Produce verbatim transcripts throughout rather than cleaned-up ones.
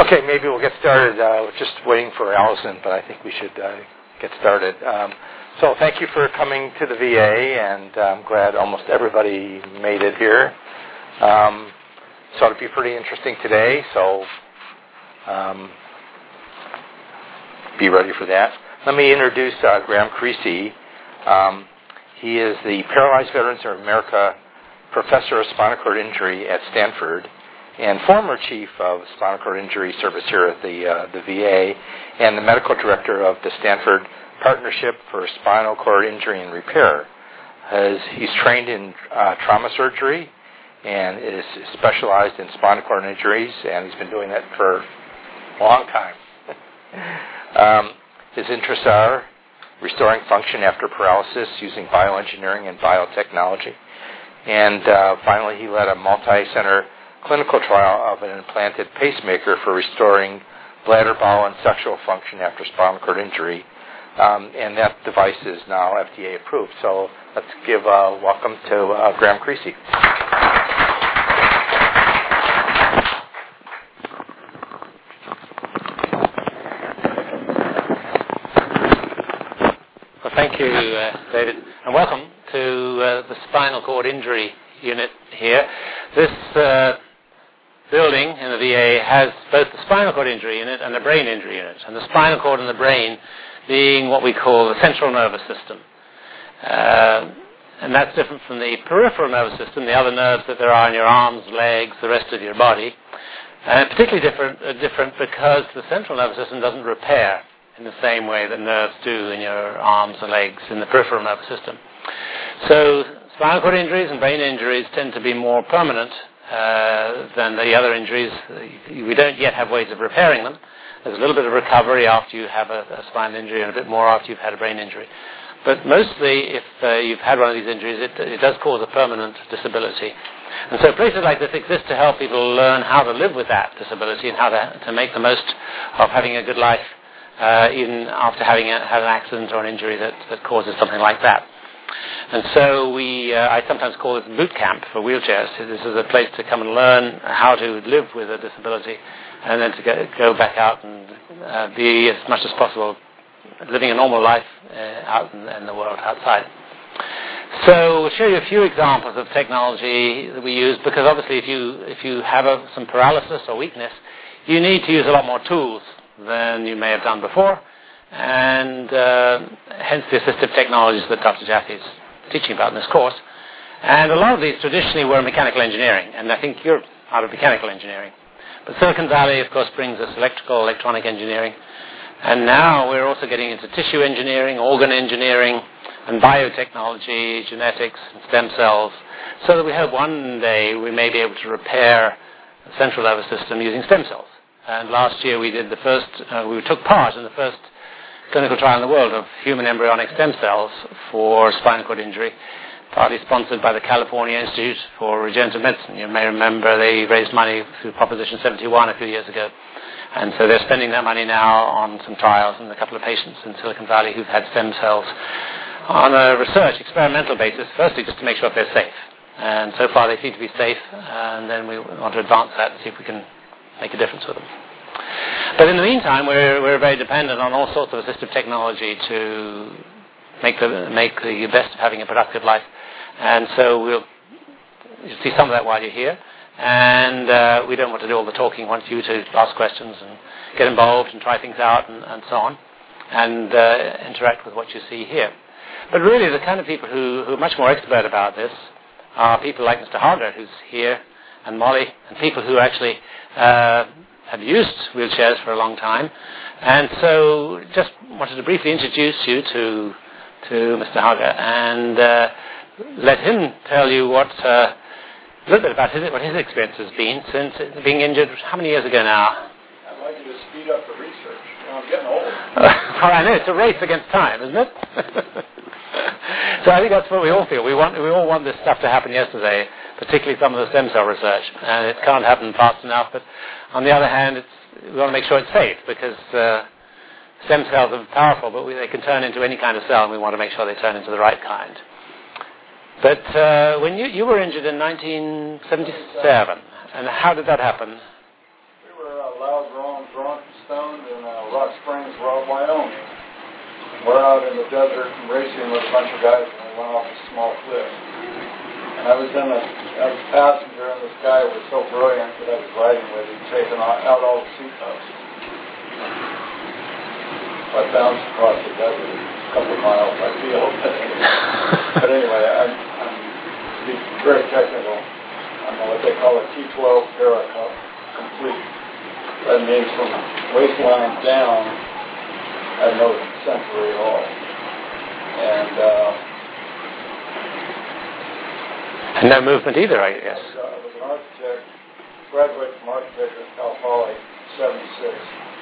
Okay, maybe we'll get started. Uh, we're just waiting for Allison, but I think we should uh, get started. Um, so thank you for coming to the V A, and I'm glad almost everybody made it here. Um, so it'll be pretty interesting today, so um, be ready for that. Let me introduce uh, Graham Creasy. Um, he is the Paralyzed Veterans of America Professor of Spinal Cord Injury at Stanford, and former chief of spinal cord injury service here at the uh, the V A, and the medical director of the Stanford Partnership for Spinal Cord Injury and Repair. As he's trained in uh, trauma surgery and is specialized in spinal cord injuries, and he's been doing that for a long time. um, his interests are restoring function after paralysis using bioengineering and biotechnology. And uh, finally, he led a multi-center clinical trial of an implanted pacemaker for restoring bladder, bowel, and sexual function after spinal cord injury. Um, and that device is now F D A approved. So let's give a welcome to uh, Graham Creasy. Well, thank you, uh, David, and welcome to uh, the Spinal Cord Injury Unit here. This uh, building in the V A has both the spinal cord injury unit and the brain injury unit, and the spinal cord and the brain being what we call the central nervous system. Uh, and that's different from the peripheral nervous system, the other nerves that there are in your arms, legs, the rest of your body. And particularly different, uh, different because the central nervous system doesn't repair in the same way that nerves do in your arms and legs in the peripheral nervous system. So spinal cord injuries and brain injuries tend to be more permanent uh, than the other injuries. We don't yet have ways of repairing them. There's a little bit of recovery after you have a, a spinal injury and a bit more after you've had a brain injury. But mostly, if uh, you've had one of these injuries, it, it does cause a permanent disability. And so places like this exist to help people learn how to live with that disability and how to, to make the most of having a good life, uh, even after having a, had an accident or an injury that, that causes something like that. And so we, uh, I sometimes call this boot camp for wheelchairs. This is a place to come and learn how to live with a disability, and then to go, go back out and uh, be as much as possible living a normal life uh, out in, in the world outside. So we'll show you a few examples of technology that we use, because obviously if you if you have a, some paralysis or weakness, you need to use a lot more tools than you may have done before, and uh, hence the assistive technologies that Doctor Jaffe is teaching about in this course. And a lot of these traditionally were mechanical engineering, and I think you're out of mechanical engineering. But Silicon Valley, of course, brings us electrical, electronic engineering. And now we're also getting into tissue engineering, organ engineering, and biotechnology, genetics, and stem cells, so that we hope one day we may be able to repair the central nervous system using stem cells. And last year we did the first, uh, we took part in the first clinical trial in the world of human embryonic stem cells for spinal cord injury, partly sponsored by the California Institute for Regenerative Medicine. You may remember they raised money through Proposition seventy-one a few years ago. And so they're spending that money now on some trials and a couple of patients in Silicon Valley who've had stem cells on a research, experimental basis, firstly just to make sure if they're safe. And so far they seem to be safe, and then we want to advance that and see if we can make a difference with them. But in the meantime, we're, we're very dependent on all sorts of assistive technology to make the, make the best of having a productive life. And so we'll you'll see some of that while you're here. And uh, we don't want to do all the talking. We want you to ask questions and get involved and try things out and, and so on, and uh, interact with what you see here. But really, the kind of people who, who are much more expert about this are people like Mister Harder, who's here, and Molly, and people who actually uh, have used wheelchairs for a long time. And so just wanted to briefly introduce you to to Mister Harder and uh, let him tell you what... Uh, A little bit about his, what his experience has been since being injured. How many years ago now? I'd like you to speed up the research. You know, I'm getting old. Well, I know it's a race against time, isn't it? So I think that's what we all feel. We want, we all want this stuff to happen yesterday, particularly some of the stem cell research, and it can't happen fast enough. But on the other hand, it's, we want to make sure it's safe, because uh, stem cells are powerful, but we, they can turn into any kind of cell, and we want to make sure they turn into the right kind. But uh, when you, you were injured in nineteen seventy-seven, and how did that happen? We were uh, loud, wrong stoned in uh, Rock Springs, Wyoming. We're out in the desert and racing with a bunch of guys, and we went off a small cliff. And I was in a, I was a passenger, and this guy was so brilliant that I was riding with. He'd taken out all the seat cups. I bounced across the desert a couple of miles, I feel. But anyway, I'm, I'm to be very technical. I'm what they call a T twelve para cup complete. That means from waistline down, I have no sensory at all. And, uh, and no movement either, I guess. I was, uh, I was an architect, graduated from architecture at Cal Poly, seventy-six.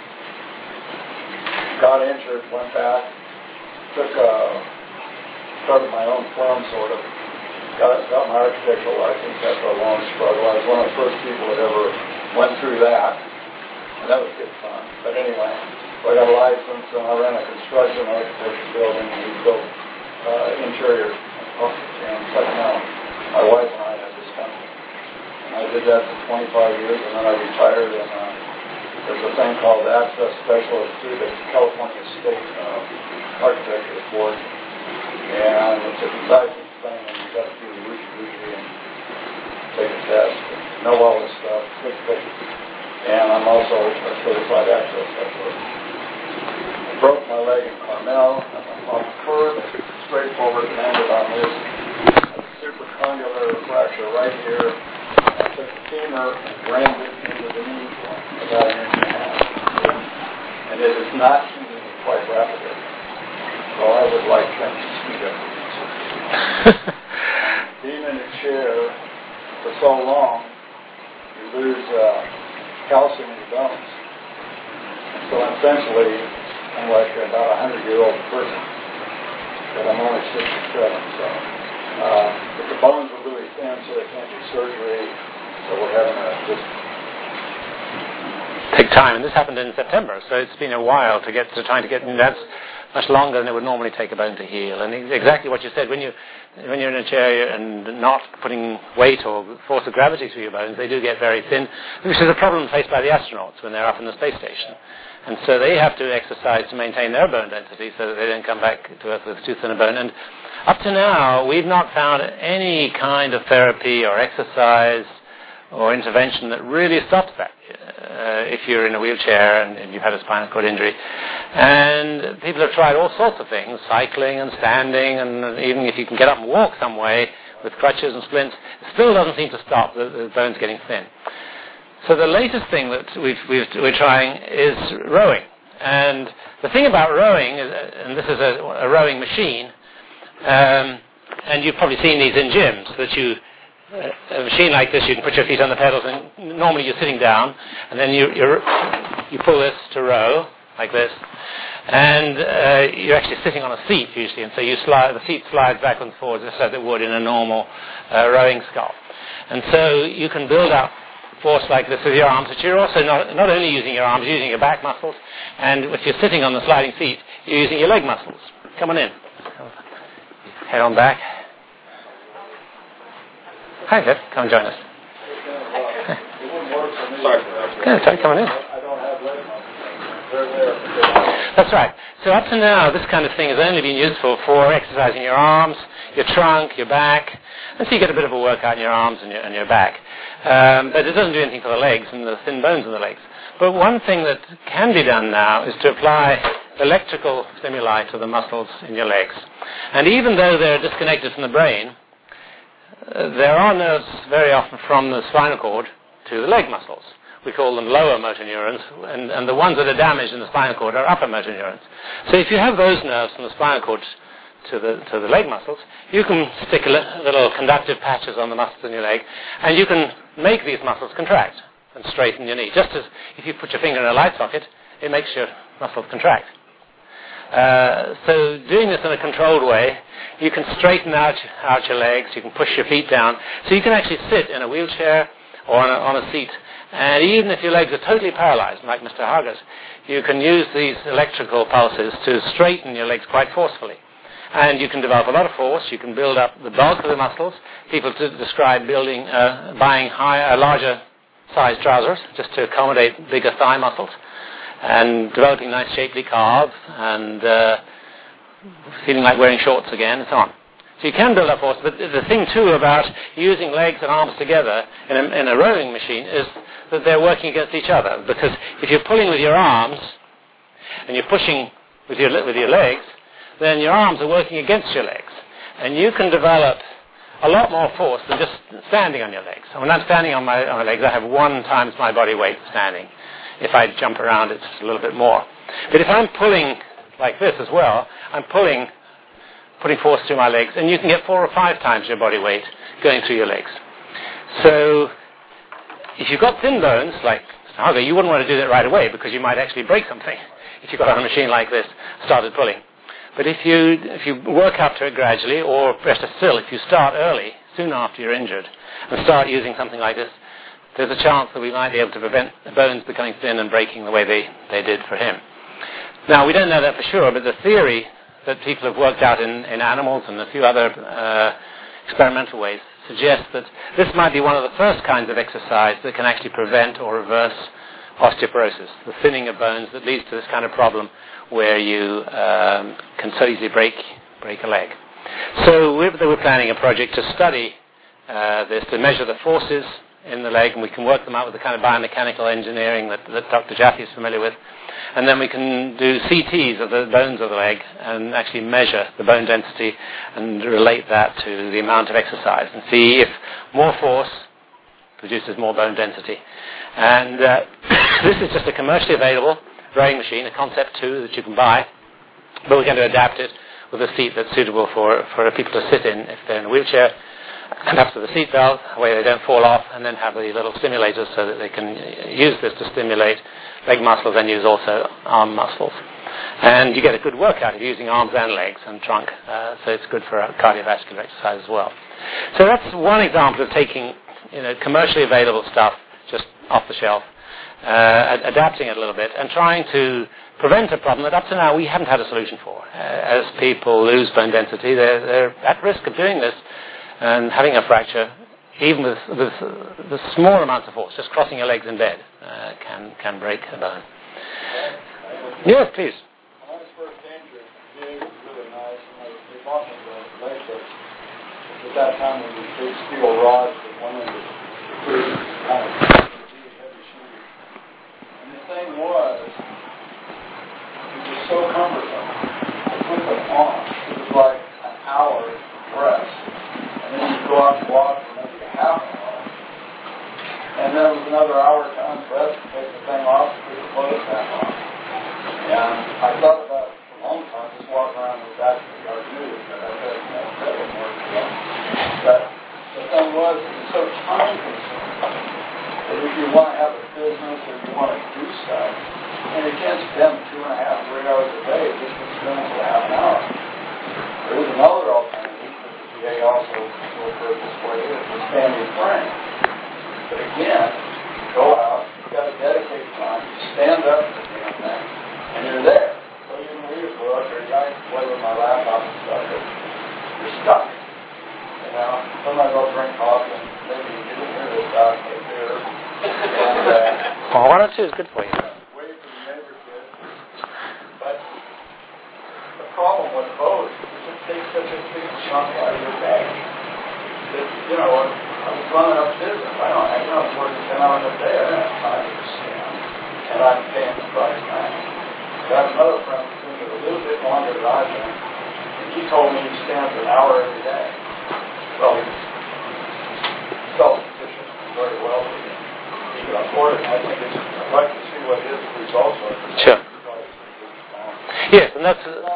Got injured, went back, took, uh, started my own firm, sort of. Got, got my architectural license after a long struggle. I was one of the first people that ever went through that. And that was good fun. But anyway, so I got a license, and I ran a construction architecture building, and we built uh, interior and second out. My wife and I had this company. And I did that for twenty-five years, and then I retired, and uh, there's a thing called Access Specialist through the California State uh, Architecture Board. And it's a licensed thing, and you got to do the Rushi and take a test, and know all this stuff, good pictures. And I'm also a certified access specialist. I broke my leg in Carmel, and I'm on the curve, straightforward, landed on this supracondylar fracture right here. I took the femur and rammed it into the knee joint, about an inch and a half. And it is not healing quite rapidly. So I would like things to speed up. Being in a chair for so long, you lose uh, calcium in your bones. And so essentially, I'm like about a hundred-year-old person, but I'm only sixty-seven. So, uh, but the bones are really thin, so they can't do surgery. So we're having a just take time. And this happened in September, so it's been a while to get to trying to get. And that's much longer than it would normally take a bone to heal. And exactly what you said, when you when you're in a chair and not putting weight or force of gravity through your bones, they do get very thin, which is a problem faced by the astronauts when they're up in the space station. And so they have to exercise to maintain their bone density so that they don't come back to Earth with too thin a bone. And up to now, we've not found any kind of therapy or exercise or intervention that really stops that uh, if you're in a wheelchair and, and you've had a spinal cord injury. And people have tried all sorts of things, cycling and standing, and even if you can get up and walk some way with crutches and splints, it still doesn't seem to stop the, the bones getting thin. So the latest thing that we've, we've, we're trying is rowing. And the thing about rowing, is, and this is a, a rowing machine, um, and you've probably seen these in gyms, that you a machine like this, you can put your feet on the pedals, and normally you're sitting down, and then you you you pull this to row like this, and uh, you're actually sitting on a seat usually, and so you slide the seat slides back and forwards just as it would in a normal uh, rowing sculpt, and so you can build up force like this with your arms, but you're also not not only using your arms, you're using your back muscles, and if you're sitting on the sliding seat, you're using your leg muscles. Come on in, head on back. Hi, Jeff. Come and join us. Sorry. Yeah, sorry, come on in. I don't have leg muscles. They're there. That's right. So up to now, this kind of thing has only been useful for exercising your arms, your trunk, your back, and so you get a bit of a workout in your arms and your, and your back. Um, but it doesn't do anything for the legs and the thin bones in the legs. But one thing that can be done now is to apply electrical stimuli to the muscles in your legs. And even though they're disconnected from the brain, Uh, there are nerves very often from the spinal cord to the leg muscles. We call them lower motor neurons, and, and the ones that are damaged in the spinal cord are upper motor neurons. So if you have those nerves from the spinal cord to the to the leg muscles, you can stick a li- little conductive patches on the muscles in your leg, and you can make these muscles contract and straighten your knee. Just as if you put your finger in a light socket, it makes your muscles contract. Uh, so doing this in a controlled way, you can straighten out, out your legs, you can push your feet down, so you can actually sit in a wheelchair or on a, on a seat. And even if your legs are totally paralyzed, like Mister Hargis, you can use these electrical pulses to straighten your legs quite forcefully. And you can develop a lot of force, you can build up the bulk of the muscles. People to describe building, uh, buying higher, larger size trousers just to accommodate bigger thigh muscles. and developing nice shapely calves, and uh, feeling like wearing shorts again, and so on. So you can build up force, but the thing too about using legs and arms together in a, in a rowing machine is that they're working against each other, because if you're pulling with your arms and you're pushing with your with your legs, then your arms are working against your legs, and you can develop a lot more force than just standing on your legs. When I'm standing on my, on my legs, I have one times my body weight standing. If I jump around, it's a little bit more. But if I'm pulling like this as well, I'm pulling, putting force through my legs, and you can get four or five times your body weight going through your legs. So if you've got thin bones, like Harger, you wouldn't want to do that right away, because you might actually break something if you got on a machine like this, started pulling. But if you if you work up to it gradually, or better still, if you start early, soon after you're injured, and start using something like this, there's a chance that we might be able to prevent the bones becoming thin and breaking the way they, they did for him. Now, we don't know that for sure, but the theory that people have worked out in, in animals and a few other uh, experimental ways suggests that this might be one of the first kinds of exercise that can actually prevent or reverse osteoporosis, the thinning of bones that leads to this kind of problem where you um, can so easily break break a leg. So we're, we're planning a project to study uh, this, to measure the forces in the leg, and we can work them out with the kind of biomechanical engineering that, that Doctor Jaffe is familiar with. And then we can do C Ts of the bones of the leg and actually measure the bone density and relate that to the amount of exercise and see if more force produces more bone density. And uh, this is just a commercially available rowing machine, a Concept two that you can buy, but we're going to adapt it with a seat that's suitable for, for people to sit in if they're in a wheelchair, and up to the seat belt, where they don't fall off, and then have the little stimulators so that they can use this to stimulate leg muscles and use also arm muscles. And you get a good workout of using arms and legs and trunk, uh, so it's good for cardiovascular exercise as well. So that's one example of taking, you know, commercially available stuff just off the shelf, uh, adapting it a little bit, and trying to prevent a problem that up to now we haven't had a solution for. Uh, as people lose bone density, they're, they're at risk of doing this and having a fracture, even with, with the small amounts of force. Just crossing your legs in bed uh, can can break a bone. Yes, please. When I was first injured, the V A was really nice, and they, they bought me the leg lifts. At that time, there were big steel rods that went into the crew, kind of really heavy shoes. And the thing was, it was so cumbersome. I put them on. It was like an hour press. And then you go out and walk for maybe a half an hour. And then it was another hour to undress and take the thing off and put the clothes back on. And I thought about it for a long time, just walking around with that in the yard news, but I said, no, that wouldn't work for them. But the thing was, it was so time consuming that if you want to have a business or you want to do stuff, and you can't spend two and a half, three hours a day just to spend it for half an hour. There is another alternative that the V A also will put this way, is the standing frame. But again, go out, you've got to dedicate time, you stand up to the damn thing, and you're there. So you can read a book, or you can play with my laptop and stuff, but you're stuck. You know, sometimes I'll drink coffee and maybe you get near this stuff, like beer. And, uh, well, one or two is good for you. Wait for the neighbor kid. But the problem with both is it takes such a big chunk out of your day. That, you know, I was running a business. I don't have, you know, I'm working ten hours a day. I don't have time to stand. And I'm paying the price now. I have another friend who's doing it a little bit longer than I've been. And he told me he stands an hour every day. Well, he's self-sufficient very well. He can afford it. I think it's, I'd like to see what his results are. Sure. Yes, and that's... Uh,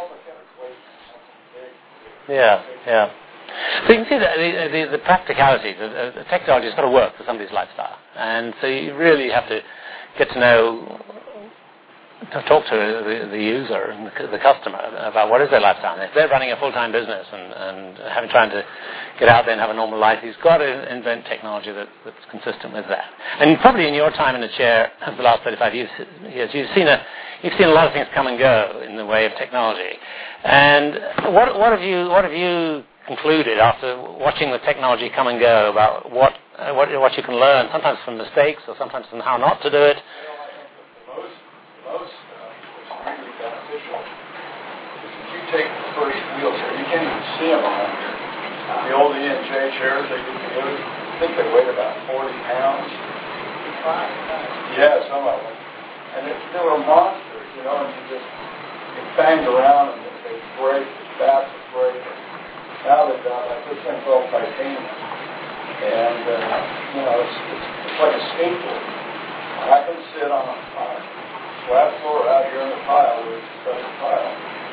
yeah, yeah. So you can see that the, the, the practicality, the, the technology has got to work for somebody's lifestyle. And so you really have to get to know, to talk to the, the user and the, the customer about what is their lifestyle. And if they're running a full-time business and, and having trying to get out there and have a normal life, he's got to invent technology that, that's consistent with that. And probably in your time in the chair of the last thirty-five years, you've seen a you've seen a lot of things come and go in the way of technology. And what what have you what have you concluded after watching the technology come and go about what uh, what what you can learn, sometimes from mistakes or sometimes from how not to do it? Well, I think that the most, the most take the first wheelchair. You can't even see them around here. The old E and J chairs they used to use, I think they weighed about forty pounds. Yeah, some of them. And it, they were monsters, you know, and you just it banged around and they break, the bats would break. Now they've got like this thing's all titanium. And, uh, you know, it's, it's, it's like a skateboard. I can sit on a, on a flat floor out here in the pile where it's a special pile.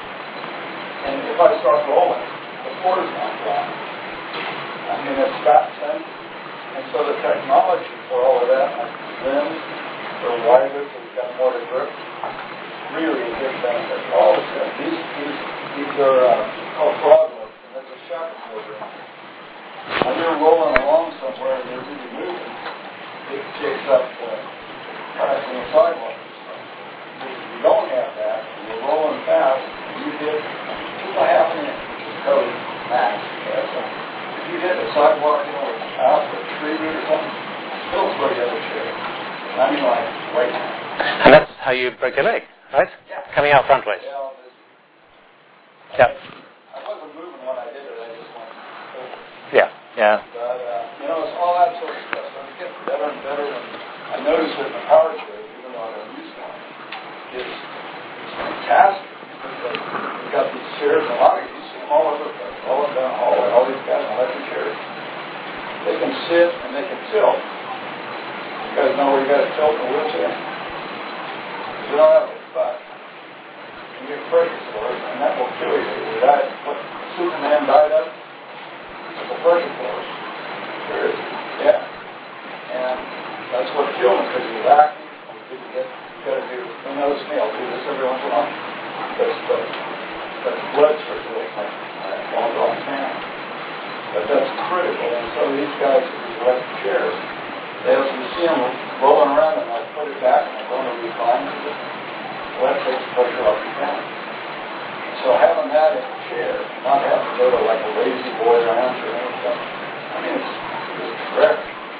And if I start rolling, the floor is not flat. I mean, it's fat sensitive. And so the technology for all of that, like limbs, they're wider, so we've got more to grip. Really a big benefit. All of that. These, these, these are uh, called frog legs, and there's a shock absorber. When you're rolling along somewhere and you're really moving, it takes up the cracks in the sidewalk. If you don't have that, and you're rolling fast, and you hit just a half an inch, which is code max. Yeah, so if you hit the sidewalk, you know, with a house or a tree root or something, still throw the other chair. And I mean, like, right now. And that's how you break your leg, right? Yeah. Coming out frontways. Yeah. Yeah. I wasn't moving when I did it, I just went over. Yeah, yeah. But, uh, you know, it's all that sort of stuff. So it's getting better and better. And I noticed that the power chair, even though I don't use one, is, is fantastic. Because we've got these chairs, and a lot of you see them all over the place, all up down the hallway, all these guys in electric chairs. They can sit and they can tilt. You guys know where you got to tilt in a wheelchair? You don't have a spot. You get pressure sores, and that will kill you. You died, what Superman died of? It's a pressure sores. There is, yeah. And that's what killed him, because he was acting. You didn't get, you got to do, you notice me, I'll do this every once in a while. That's the, that's blood circulation, like all off man. But that's critical. And so these guys with these electric chairs, they have to see them rolling around and like put it back and they're going to recline it. Well, that takes pressure off your down. So having that in a chair, not having to go to like a lazy boy ranch or anything, I mean, it's just correct.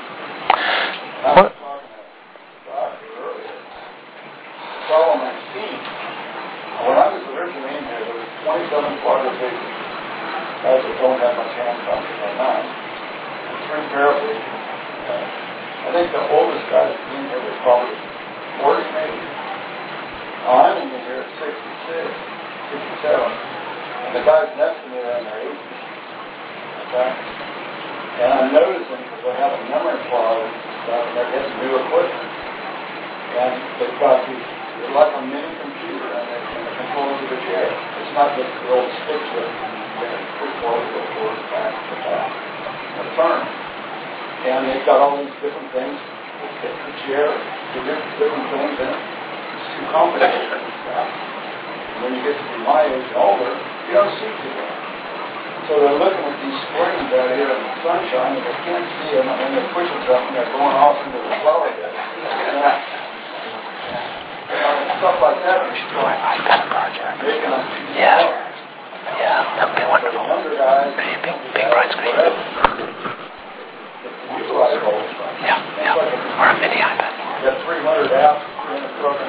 I was talking to the doctor earlier. It's all on my scene. When I was originally in here, there was twenty-seven quadriplegics. Guys that don't have much hand function or none. And three paraplegics. Uh, I think the oldest guy that's been here was probably forty maybe. Now I'm in here at sixty-six, sixty-seven. And the guys next to me are in their eighties. Okay? And I'm noticing, because they have a memory cloud and stuff, and they're getting new equipment. And they've got these, they're like a mini computer, and they can control of the chair. It's not just the old stick shift. They can push forward, go forward, back, go back, and turn. And they've got all these different things. They fit the chair, do different, different things in it. It's too complicated and stuff. And when you get to be my age and older, you don't see too well. So they're looking at these springs out here in the sunshine, and they can't see them, and then they're pushing something, they're going off into the flower bed. Yeah. Uh, stuff like that. I've got a project. Making them. Yeah. Yeah, that would be wonderful. Big, big, big bright screen. Yeah, yeah. Or a mini iPad. You got three hundred apps in the program.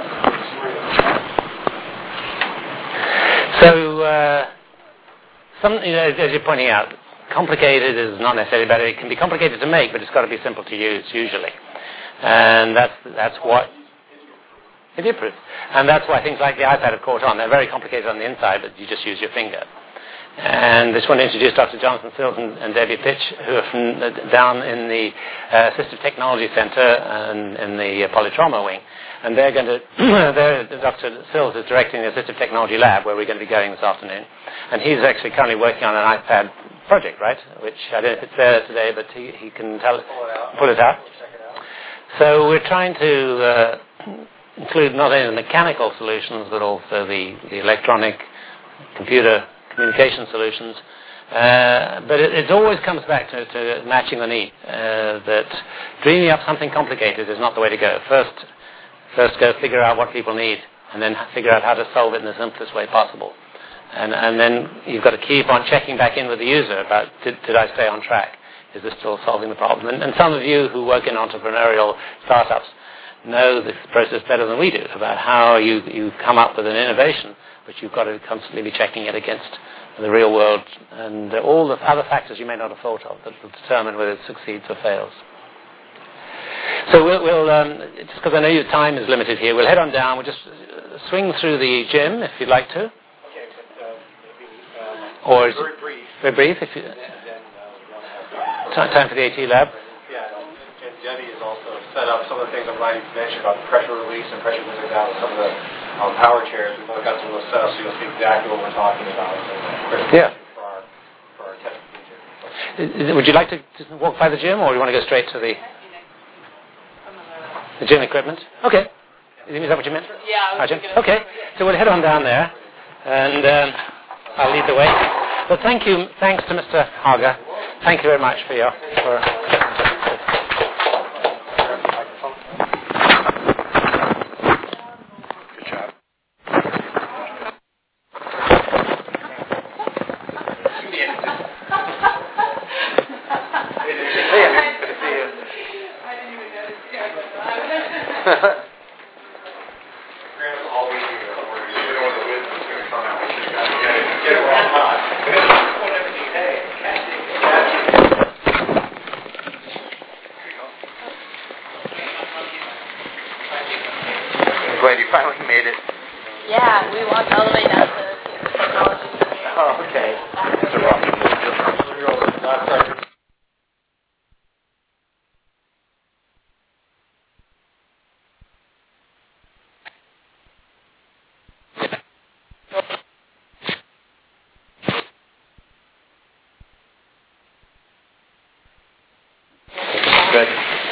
So, uh, some, you know, as you're pointing out, complicated is not necessarily bad. It can be complicated to make, but it's got to be simple to use, usually. And that's that's what... Idiot-proof. And that's why things like the iPad have caught on. They're very complicated on the inside, but you just use your finger. And I just want to introduce Doctor Jonathan Sills and, and Debbie Pitch, who are from uh, down in the uh, Assistive Technology Center and in the uh, Polytrauma wing. And they're going to, they're, Doctor Sills is directing the Assistive Technology Lab, where we're going to be going this afternoon. And he's actually currently working on an iPad project, right? Which I don't know if it's there today, but he, he can tell, pull it out. So we're trying to... Uh, include not only the mechanical solutions, but also the, the electronic, computer communication solutions. Uh, but it, it always comes back to, to matching the need, uh, that dreaming up something complicated is not the way to go. First, first go figure out what people need, and then figure out how to solve it in the simplest way possible. And, and then you've got to keep on checking back in with the user about, did, did I stay on track? Is this still solving the problem? And, and some of you who work in entrepreneurial startups know this process better than we do, about how you, you come up with an innovation but you've got to constantly be checking it against the real world and uh, all the other factors you may not have thought of that will determine whether it succeeds or fails. So we'll, we'll um, just because I know your time is limited here, we'll head on down. We'll just swing through the gym if you'd like to. Okay, but uh, maybe um, or is very brief. Very brief. If you, and then, then uh, time, time for the AT lab. Yeah, and Debbie has also set up some of the things I'm glad you mentioned about the pressure release and pressure moving down with some of the um, power chairs. We've got some of those set up so you'll see exactly what we're talking about. So, uh, yeah. For our, for our test procedure. Would you like to walk by the gym, or do you want to go straight to the the gym equipment? Okay. Is that what you meant? Yeah. I was oh, okay. So we'll head on down there, and um, I'll lead the way. Well, thank you. Thanks to Mister Haga. Thank you very much for your. For, Glad you finally made it. Yeah, we walked all the way down to the technology center. Oh, okay. It's a rough move. Good.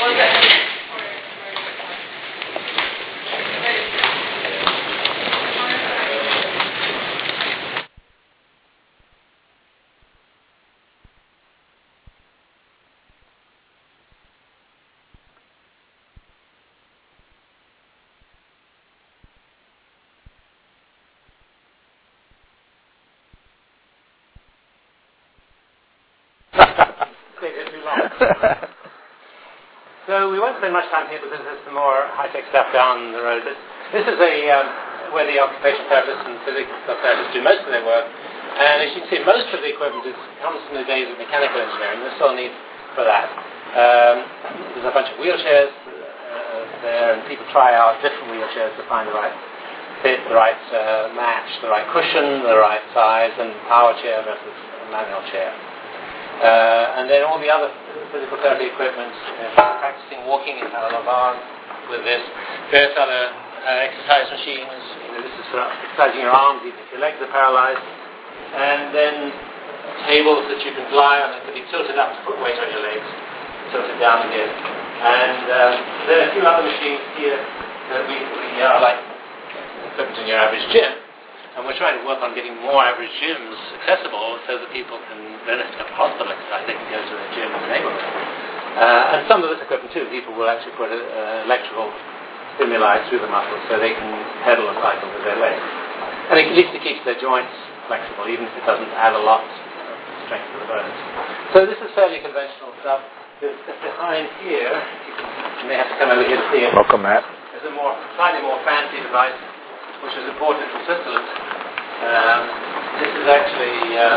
So we won't spend much time here because there's some more high-tech stuff down the road. This, this is a um, where the occupational therapists and physical therapists do most of their work. And as you can see, most of the equipment is, comes from the days of mechanical engineering. There's still a need for that. Um, there's a bunch of wheelchairs uh, there, and people try out different wheelchairs to find the right fit, the right uh, match, the right cushion, the right size, and power chair versus a manual chair. Uh, and then all the other physical therapy equipment, uh, practicing walking in parallel bars with this. There's other uh, exercise machines. You know, this is for exercising your arms even if your legs are paralyzed. And then tables that you can lie on that can be tilted up to put weight on your legs, tilted down again. And um, there are a few other machines here that we, we are like equipment in your average gym. And we're trying to work on getting more average gyms accessible so that people can, they don't have to go to hospital exercise, they can go to the gym in the neighborhood. Uh, and some of this equipment too, people will actually put uh, electrical stimuli through the muscles so they can pedal and cycle with their legs. And at least it keeps their joints flexible, even if it doesn't add a lot of strength to the bones. So this is fairly conventional stuff. There's, behind here, you may have to come over here to see it. Welcome, Matt. There's a more, slightly more fancy device which is imported from Switzerland. Um, this is actually uh,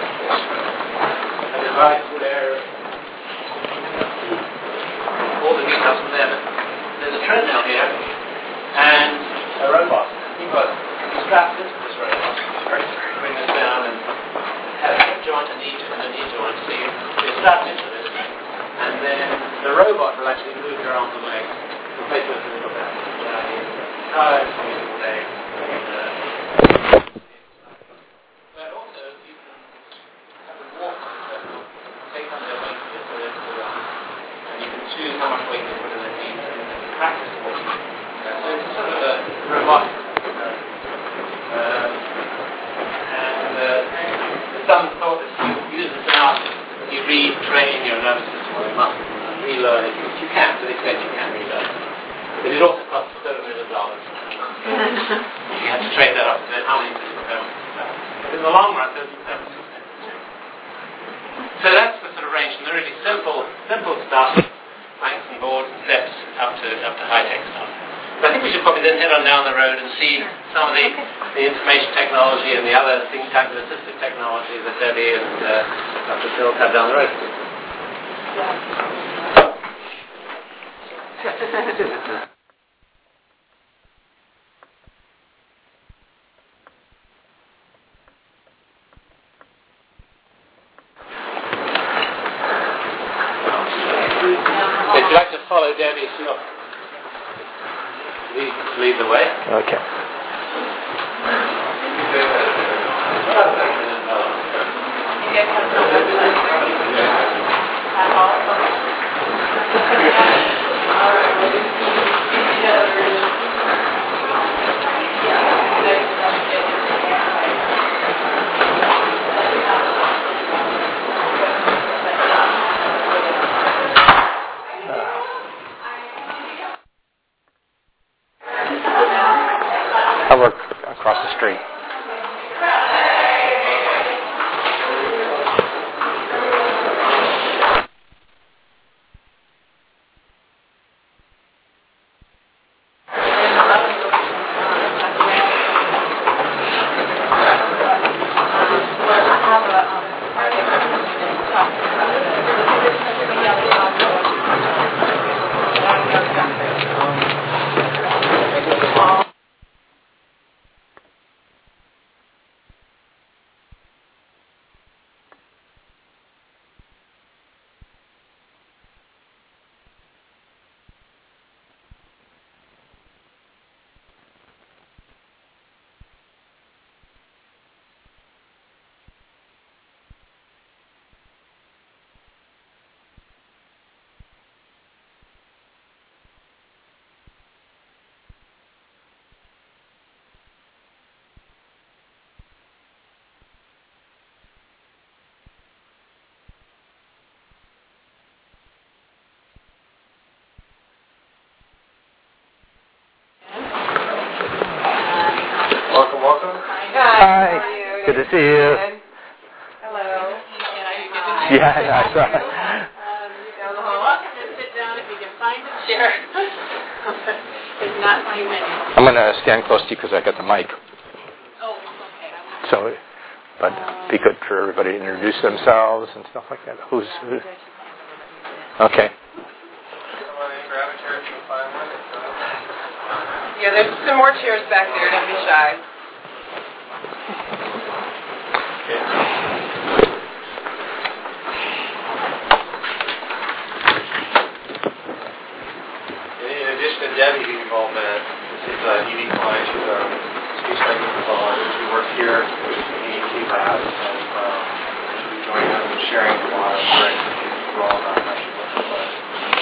a device where all the details from there. There's a treadmill here and a robot. People are strapped into this robot. Bring this down and have a hip joint, a knee joint, and a knee joint. So you, you're strapped into this, and then the robot will actually move your arms and legs. Replace those a little bit. Tired from using legs. But also you can have a walk circle, take on their weight just so it's around, and you can choose how much weight you put in the knees and practice walking. Uh, so it's sort of a robotic exercise. Um, and uh, some thought that you use this art, you retrain your nervous system or your muscles and relearn it, which you can, to the extent you can relearn it. But it also costs seven million dollars. You have to trade that up to then how many physical therapists you have. But in the long run, those are So that's the sort of range from the really simple, simple stuff, planks and boards and steps, up to up to high tech stuff. But I think we should probably then head on down the road and see some of the, the information technology and the other things, kinds of assistive technology that Debbie and uh, Doctor Sills have down the road. If you'd like to follow Debbie, she'll lead, lead the way. Okay. I work across the street. Welcome, welcome. Hi. Good to see you. Hello. Yeah, I saw. You're welcome to sit down if you can find a chair. It's not too many. I'm going to stand close to you because I got the mic. Oh, okay. So, but it'd be good for everybody to introduce themselves and stuff like that. Who's who? Okay. Yeah, there's some more chairs back there. Don't be shy. In addition to Debbie's involvement, this is uh, Edie Klein. She's a speech language pathologist. She works here with the E E T lab, and um, she'll be joining us and sharing a lot of her expertise as well about how she looks at the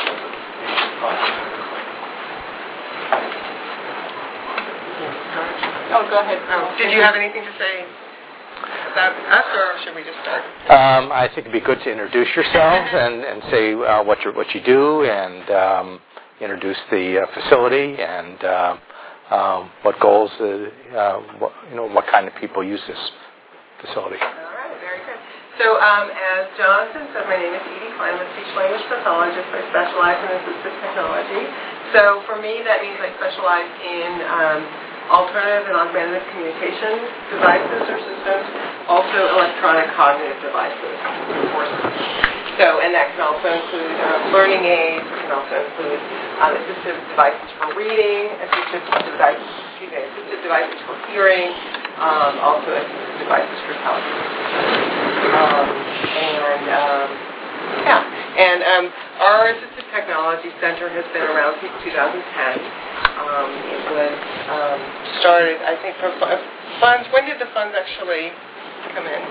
Oh, go ahead. Oh, did you have anything to say about us, or should we just start? Um, I think it'd be good to introduce yourselves and, and say uh, what you what you do, and um, introduce the uh, facility and uh, um, what goals, uh, uh, what, you know, what kind of people use this facility. All right, very good. So, um, as Jonathan said, my name is Edie Klein. I'm a speech language pathologist. I specialize in assistive technology. So, for me, that means I specialize in um, alternative and augmentative communication devices or systems, also electronic cognitive devices or systems. So, and that can also include uh, learning aids. It can also include um, assistive devices for reading, assistive devices, excuse me, assistive devices for hearing, um, also assistive devices for television. Um, and um, yeah, and um, our Assistive Technology Center has been around since two thousand ten. Um, it was um, started, I think, from funds. When did the funds actually come in?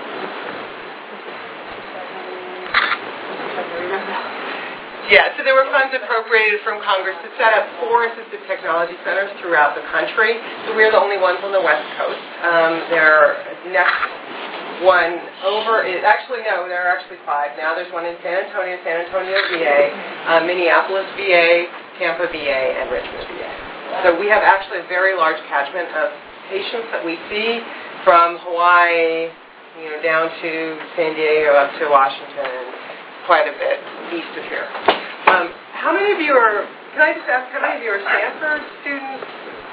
Yeah, so there were funds appropriated from Congress to set up four assistive technology centers throughout the country. So we're the only ones on the West Coast. Um, their next one over is actually no, there are actually five now. There's one in San Antonio, San Antonio V A, uh, Minneapolis V A, Tampa V A, and Richmond V A. So we have actually a very large catchment of patients that we see from Hawaii, you know, down to San Diego, up to Washington, quite a bit east of here. Um, how many of you are can I just ask, how many of you are Stanford students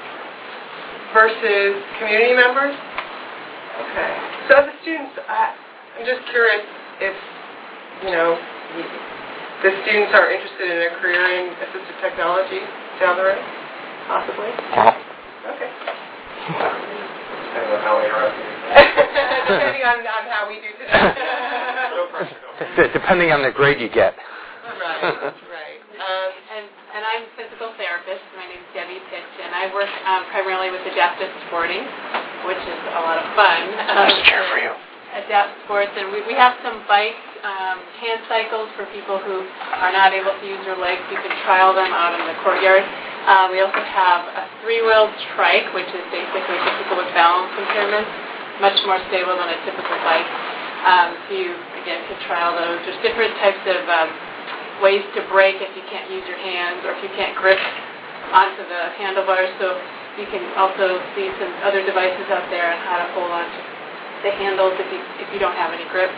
versus community members? Okay. So as a student, I, I'm just curious if, you know, the students are interested in a career in assistive technology down the road, possibly? Okay. Depending on how interesting. Depending on, on how we do today. No pressure. No pressure. Depending on the grade you get. Right, right. Um, And, and I'm a physical therapist. My name's Debbie Pitch, and I work um, primarily with adaptive sporting, which is a lot of fun. Um, There's a chair for you. Adapt sports, and we, we have some bikes, um, hand cycles for people who are not able to use their legs. You can trial them out in the courtyard. Uh, we also have a three-wheeled trike, which is basically for people with balance impairments, much more stable than a typical bike. Um, so you, again, can trial those. There's different types of um, ways to brake if you can't use your hands or if you can't grip onto the handlebars. So you can also see some other devices out there on how to hold on to the handles if you if you don't have any grip.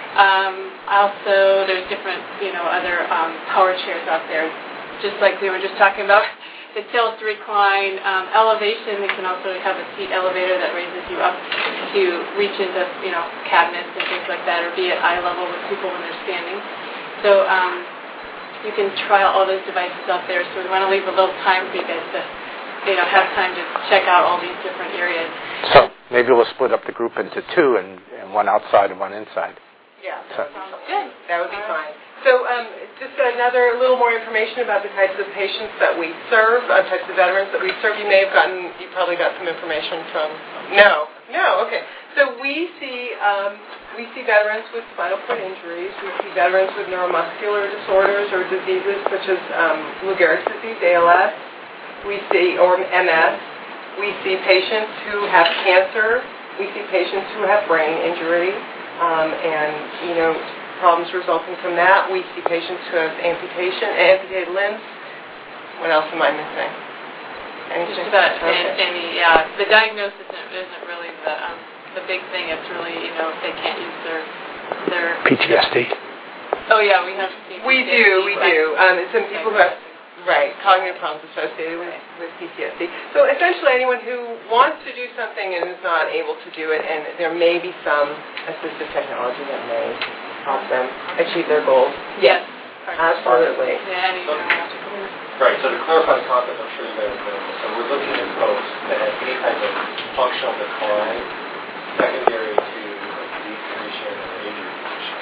Um, also, there's different, you know, other um, power chairs out there. Just like we were just talking about, the tilt, recline, um, elevation. They can also have a seat elevator that raises you up to reach into, you know, cabinets and things like that, or be at eye level with people when they're standing. So um, you can trial all those devices out there. So we want to leave a little time for you guys to, you know, have time to check out all these different areas. So maybe we'll split up the group into two, and, and one outside and one inside. yeah, So, Sounds good. that would be fine. So um, just another little more information about the types of patients that we serve, uh, types of veterans that we serve. You may have gotten, you probably got some information from, no, no, okay. So we see, um, we see veterans with spinal cord injuries. We see veterans with neuromuscular disorders or diseases such as um, Lou Gehrig's disease, A L S. We see, or M S. We see patients who have cancer. We see patients who have brain injury um, and, you know, problems resulting from that. We see patients who have amputation, amputated limbs. What else am I missing? Anything? Just about Okay. any, yeah. The diagnosis isn't, isn't really the um, the big thing. It's really, you know, if they can't use their their. P T S D. Oh yeah, we have. P T S D. We do, we do. Um, some people who have, right, cognitive problems associated with, with P T S D. So essentially anyone who wants to do something and is not able to do it, and there may be some assistive technology that may help them achieve their goals. Yes. Absolutely. Yeah, any So- neurological. Right, so to clarify the concept, I'm sure you guys know this. So we're looking at folks that have any type of functional decline secondary to a disease condition or injury condition.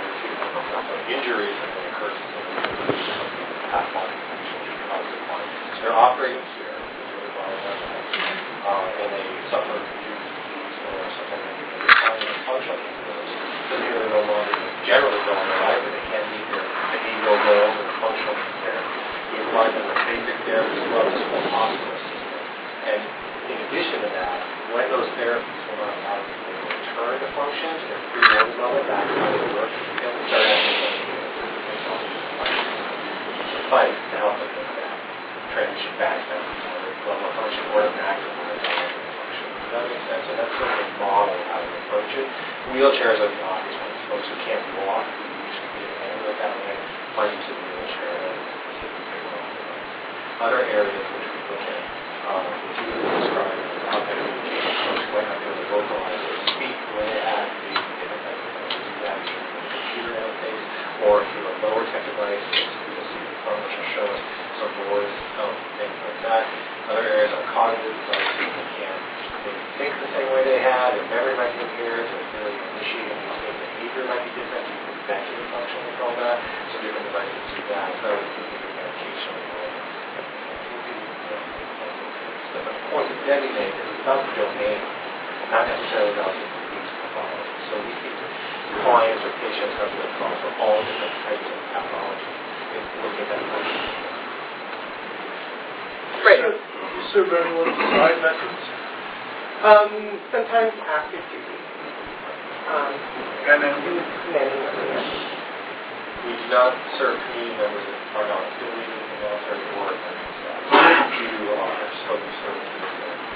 So injuries have been occurred to half body function cause decline. So they're operating here, which requires that, uh, and they suffer due to disease or something like that. They decline their functional capabilities. Doesn't mean they're no longer generally going their life, but they can't meet their behavioral goals or functional therapy. We provide them with basic therapy as well as a full hospital system. And in addition to that, when those therapies will not allow them to return to function to their pre-mortem level, back to how they work, then we start asking them to use device to help them with that transition back to their level of function or to maximum their level of function. Does that make sense? So that's sort of a model of how we approach it. Wheelchairs are the obvious ones. Folks who can't walk, who usually be able to look at it, might use a wheelchair. Other areas which we look at, um, which you would describe as outpatient communication, folks might not be able to vocalize or speak when they have these different types of things. We do that through a computer interface or through a lower tech device. You'll see the phone which will show us some voice, um, things like that. Other areas are cognitive devices. They can't maybe think the same way they had. Their memory might be impaired. Their ability to initiate and maintain behavior might be different. Executive function, we call that. So different devices do that. So different medication. But the point that Debbie made is about the domain, not necessarily about the disease pathology. So we see clients or patients come to us for all different types of pathologies. It's looking at that function. Great. You serve anyone beside veterans? Um, sometimes active duty. Um, And then many, yes. We do not serve community members that are not affiliated with the military or medical staff. We do our scope of services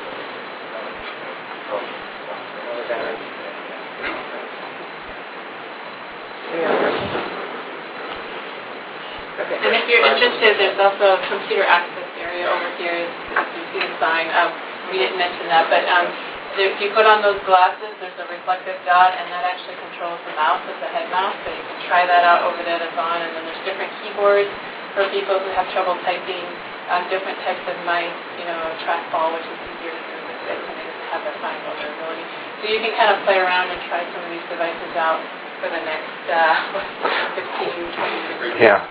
from Other veterans. Any other questions? Okay. And if you're interested, there's also a computer access area over here. You see the sign. Um, we didn't mention that, but um, if you put on those glasses, there's a reflective dot, and that actually controls the mouse as a head mouse. So you can try that out over there. That's on. And then there's different keyboards for people who have trouble typing. Um, different types of mice. You know, a trackball, which is easier to do with six, and they just have that fine motor ability. So you can kind of play around and try some of these devices out for the next uh, fifteen, twenty years. Yeah.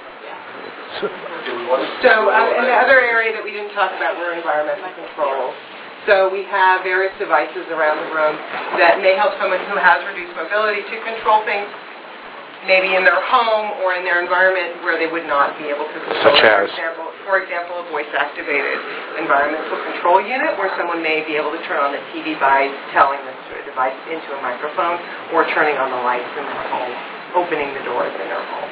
So, um, and the other area that we didn't talk about were environmental controls. So we have various devices around the room that may help someone who has reduced mobility to control things maybe in their home or in their environment where they would not be able to control. Such as? For example, for example, a voice-activated environmental control unit where someone may be able to turn on the T V by telling the device into a microphone or turning on the lights in their home, opening the doors in their home.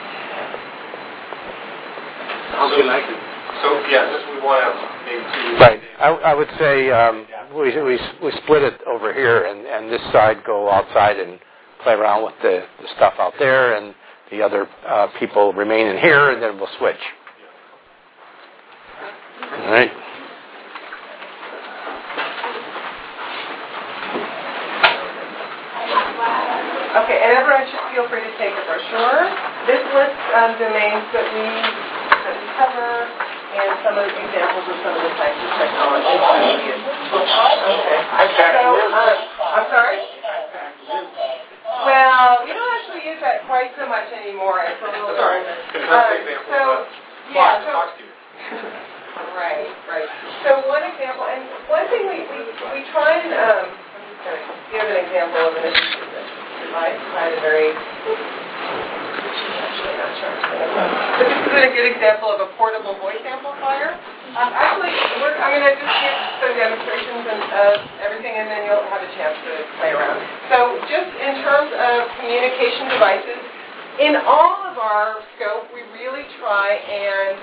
So, so yeah, just we want to maybe see. Right. I, I would say um, we, we we split it over here, and, and this side go outside and play around with the, the stuff out there, and the other uh, people remain in here, and then we'll switch. All right. Okay, and everyone should feel free to take a brochure. This lists um, domains that we that we cover and some of the examples of some of the types of technology that we use. Okay. So, um, I'm sorry? Well, we don't actually use that quite so much anymore. It's a little Sorry. um, so, yeah, so, right, right. So one example, and one thing we, we, we try and, um, I'm just going to give an example of an device. I had a very, actually not sure. But this is a good example of a portable voice amplifier. Um, actually, we're, I'm going to just give some demonstrations and uh, everything, and then you'll have a chance to play around. So just in terms of communication devices, in all of our scope, we really try and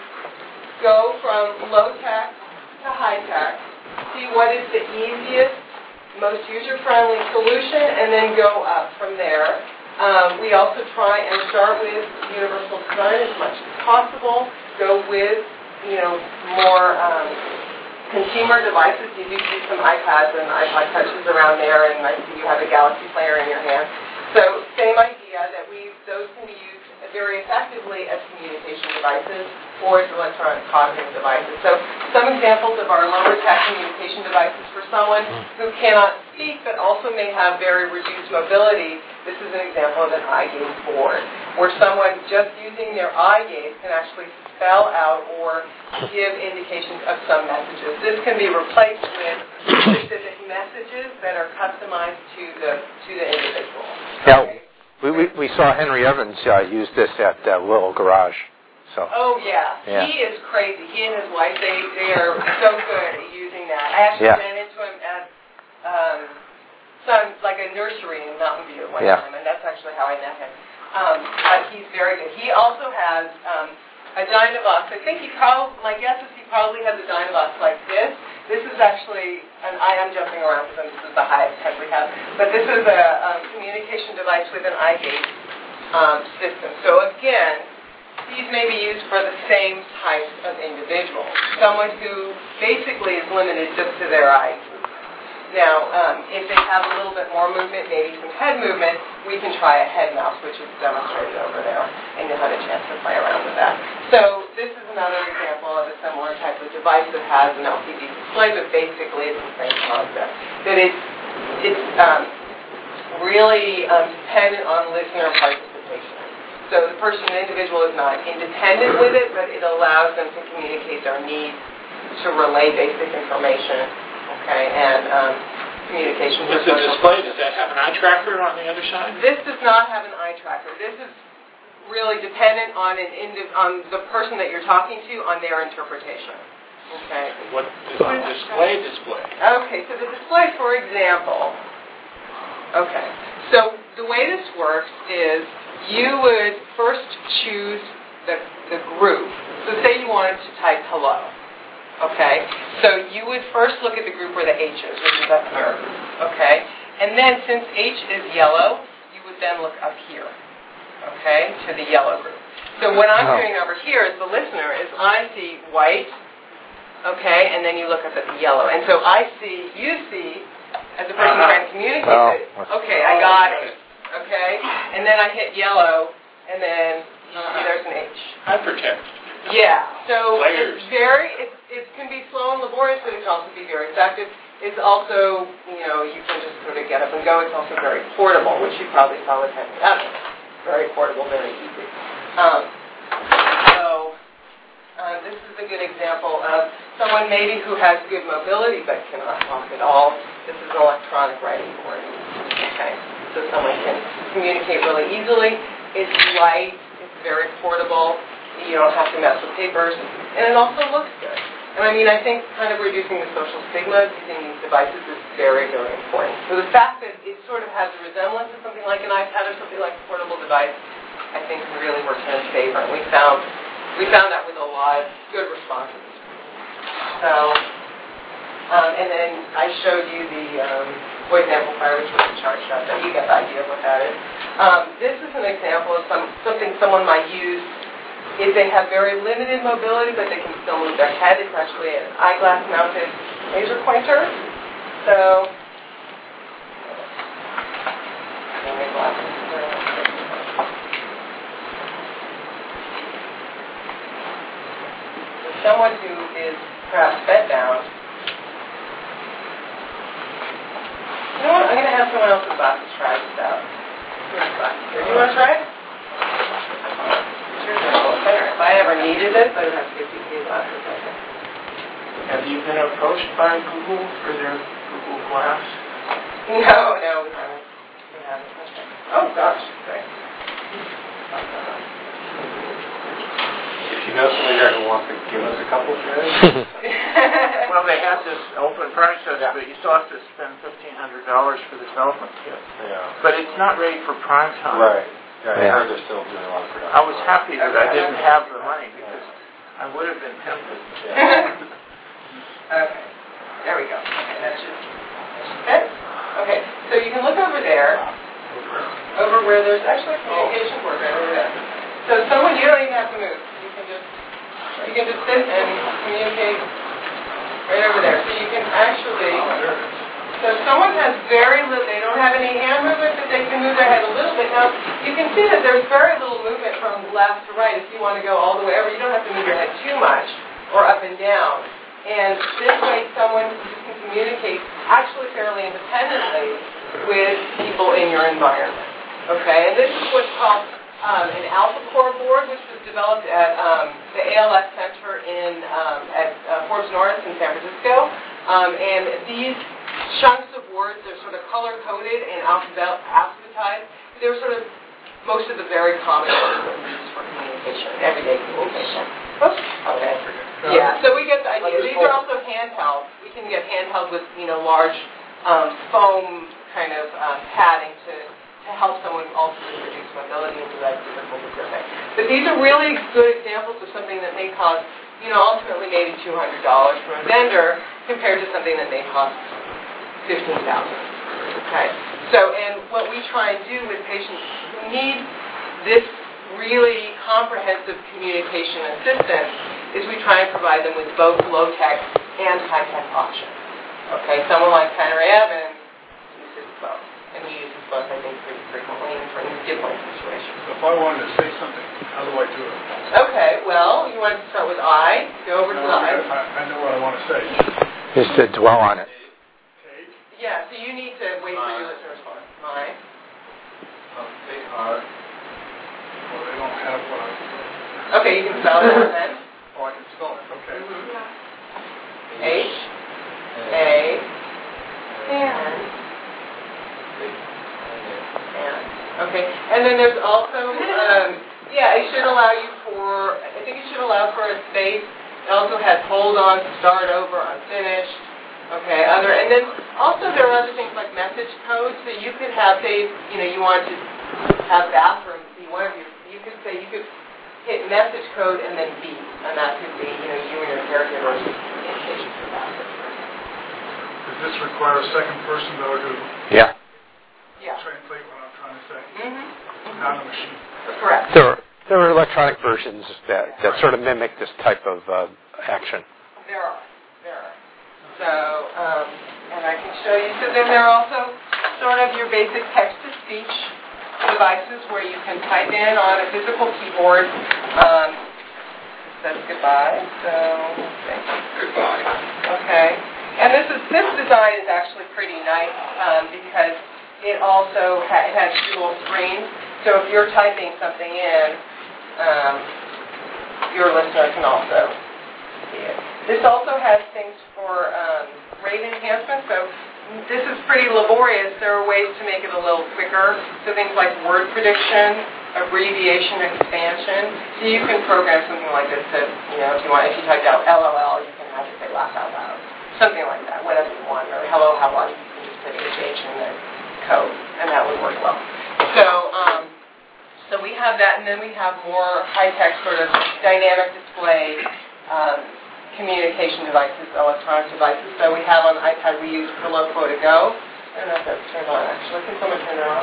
go from low-tech to high-tech, see what is the easiest, most user-friendly solution, and then go up from there. Um, we also try and start with universal design as much as possible, go with you know, more um, consumer devices. You do see some iPads and iPod touches around there, and I see you have a Galaxy player in your hand. So same idea that we those can be used very effectively as communication devices or as electronic cognitive devices. So some examples of our lower tech communication devices for someone who cannot speak but also may have very reduced mobility. This is an example of an eye gaze board, where someone just using their eye gaze can actually spell out or give indications of some messages. This can be replaced with specific messages that are customized to the to the individual. Yeah, we, we we saw Henry Evans uh, use this at uh, Little Garage. So. Oh yeah. yeah, he is crazy. He and his wife they they are so good at using that. I actually yeah. ran into him at um, some like a nursery in Mountain View one yeah. time, and that's actually how I met him. Um, but he's very good. He also has um, a Dynavox. I think he probably, my guess is he probably has a Dynavox like this. This is actually, and I am jumping around because this is the highest tech we have, but this is a um, communication device with an eye gaze um, system. So again, these may be used for the same types of individuals. Someone who basically is limited just to their eyes. Now, um, if they have a little bit more movement, maybe some head movement, we can try a head mouse, which is demonstrated over there, and you'll have a chance to play around with that. So this is another example of a similar type of device that has an L C D display, but basically it's the same concept. That it's, it's um, really um, dependent on listener participation. So the person, the individual is not independent with it, but it allows them to communicate their needs, to relay basic information. Okay, and um, communication. Does the display, does that have an eye tracker on the other side? This does not have an eye tracker. This is really dependent on an indi- on the person that you're talking to, on their interpretation. Okay. What does the display display? Okay, so the display, for example. Okay, so the way this works is you would first choose the the group. So say you wanted to type hello. Okay, so you would first look at the group where the H is, which is up here. Okay, and then since H is yellow, you would then look up here. Okay, to the yellow group. So what I'm Oh. doing over here as the listener is I see white, okay, and then you look up at the yellow. And so I see, you see, as a person Uh-huh. trying to communicate, Oh, that, what's- okay, I got it, okay? And then I hit yellow, and then you see there's an H. Hypertext. Yeah, so Layers. it's very, it, it can be slow and laborious, but it can also be very effective. It's also, you know, you can just sort of get up and go. It's also very portable, which you probably saw with Henry Evans. Very portable, very easy. Um, so uh, this is a good example of someone maybe who has good mobility but cannot talk at all. This is an electronic writing board. Okay, so someone can communicate really easily. It's light. It's very portable. You don't have to mess with papers, and it also looks good. And I mean, I think kind of reducing the social stigma of using these devices is very, very important. So the fact that it sort of has a resemblance to something like an iPad or something like a portable device, I think really works in its favor. And we found we found that with a lot of good responses. So, um, and then I showed you the um, voice amplifier, which was a charge shot. So you get the idea of what that is. Um, this is an example of some something someone might use if they have very limited mobility, but they can still move their head. It's actually an eyeglass-mounted laser pointer. So, someone who is perhaps bedbound. You know what? I'm going to have someone else's glasses try this out. Here's glasses. Do you want to try it? If I ever needed this, I would have to get these new glasses, I think. Have you been approached by Google for their Google Glass? No, no, we haven't. We haven't. Oh, gosh. Great. If you know somebody who wants to give us a couple today. Well, they have this open process, but you still have to spend fifteen hundred dollars for the development kit. Yeah. But it's not ready for prime time. Right. Yeah, I Yeah. heard they're still doing a lot of production. I was happy that I didn't have the money because I would have been tempted. Okay. There we go. Okay, that should, that should fit. Okay, so you can look over there, over where there's actually a communication board right over there. So someone, you don't even have to move. You can just, you can just sit and communicate right over there. So you can actually, so if someone has very little, they don't have any hand movement, but they can move their head a little bit. Now, you can see that there's very little movement from left to right if you want to go all the way over. You don't have to move your head too much or up and down. And this way someone can communicate actually fairly independently with people in your environment. Okay, and this is what's called um, an AlphaCore board, which was developed at um, the A L S Center in um, at uh, Forbes Norris in San Francisco. Um, and these chunks of words, they're sort of color-coded and alphabet, alphabetized. They're sort of most of the very common words that we use for communication, everyday communication. Oops. Okay. Yeah, so we get the idea. These are also handheld. We can get handheld with, you know, large um, foam kind of um, padding to, to help someone also reduce mobility and do that physical specific. But these are really good examples of something that may cost, you know, ultimately maybe two hundred dollars from a vendor compared to something that may cost fifteen thousand dollars. Okay. So, and what we try and do with patients who need this really comprehensive communication assistance is we try and provide them with both low-tech and high-tech options. Okay, someone like Henry Evans uses both, and he uses both, I think, pretty frequently in for different situations. So if I wanted to say something, how do I do it? Okay, well, you want to start with I, go over to No, the I, I. I know what I want to say. Just to dwell on it. Kate? Yeah, so you need to wait for your listener to respond. My. Uh, well, they don't have what I... Okay, you can spell it out then. Oh, I can spell it. Okay. H A N Okay, and then there's also um, yeah, it should allow you for I think it should allow for a space. It also has hold on, start over, unfinished. Okay, other and then also there are other things like message codes. So you could have say you know you want to have bathrooms be one of your you could say you could hit message code and then B, and that could be, you know, you and your caregivers communication for that. Does this require a second person, though, to Yeah. Yeah. translate what I'm trying to say? Mm-hmm. Not a machine. Correct. So There are electronic versions that, that sort of mimic this type of uh, action. There are. There are. So, um, and I can show you. So then there are also sort of your basic text-to-speech devices where you can type in on a physical keyboard. Um, it says goodbye. So, thank you. Goodbye. Okay. And this is this design is actually pretty nice um, because it also ha- it has dual screens. So if you're typing something in, um, your listener can also see it. This also has things for um, rate enhancement. So this is pretty laborious. There are ways to make it a little quicker. So things like word prediction, abbreviation, expansion. So you can program something like this to, you know, if you want, if you typed out L O L, you can have it say laugh out loud. Something like that, whatever you want. Or hello, how are you? You can just put H H in the code, and that would work well. So, um, so we have that, and then we have more high-tech sort of dynamic display um, communication devices, electronic devices. So we have on iPad, we use Proloquo to go. I don't know if that's turned on, actually. Can someone turn it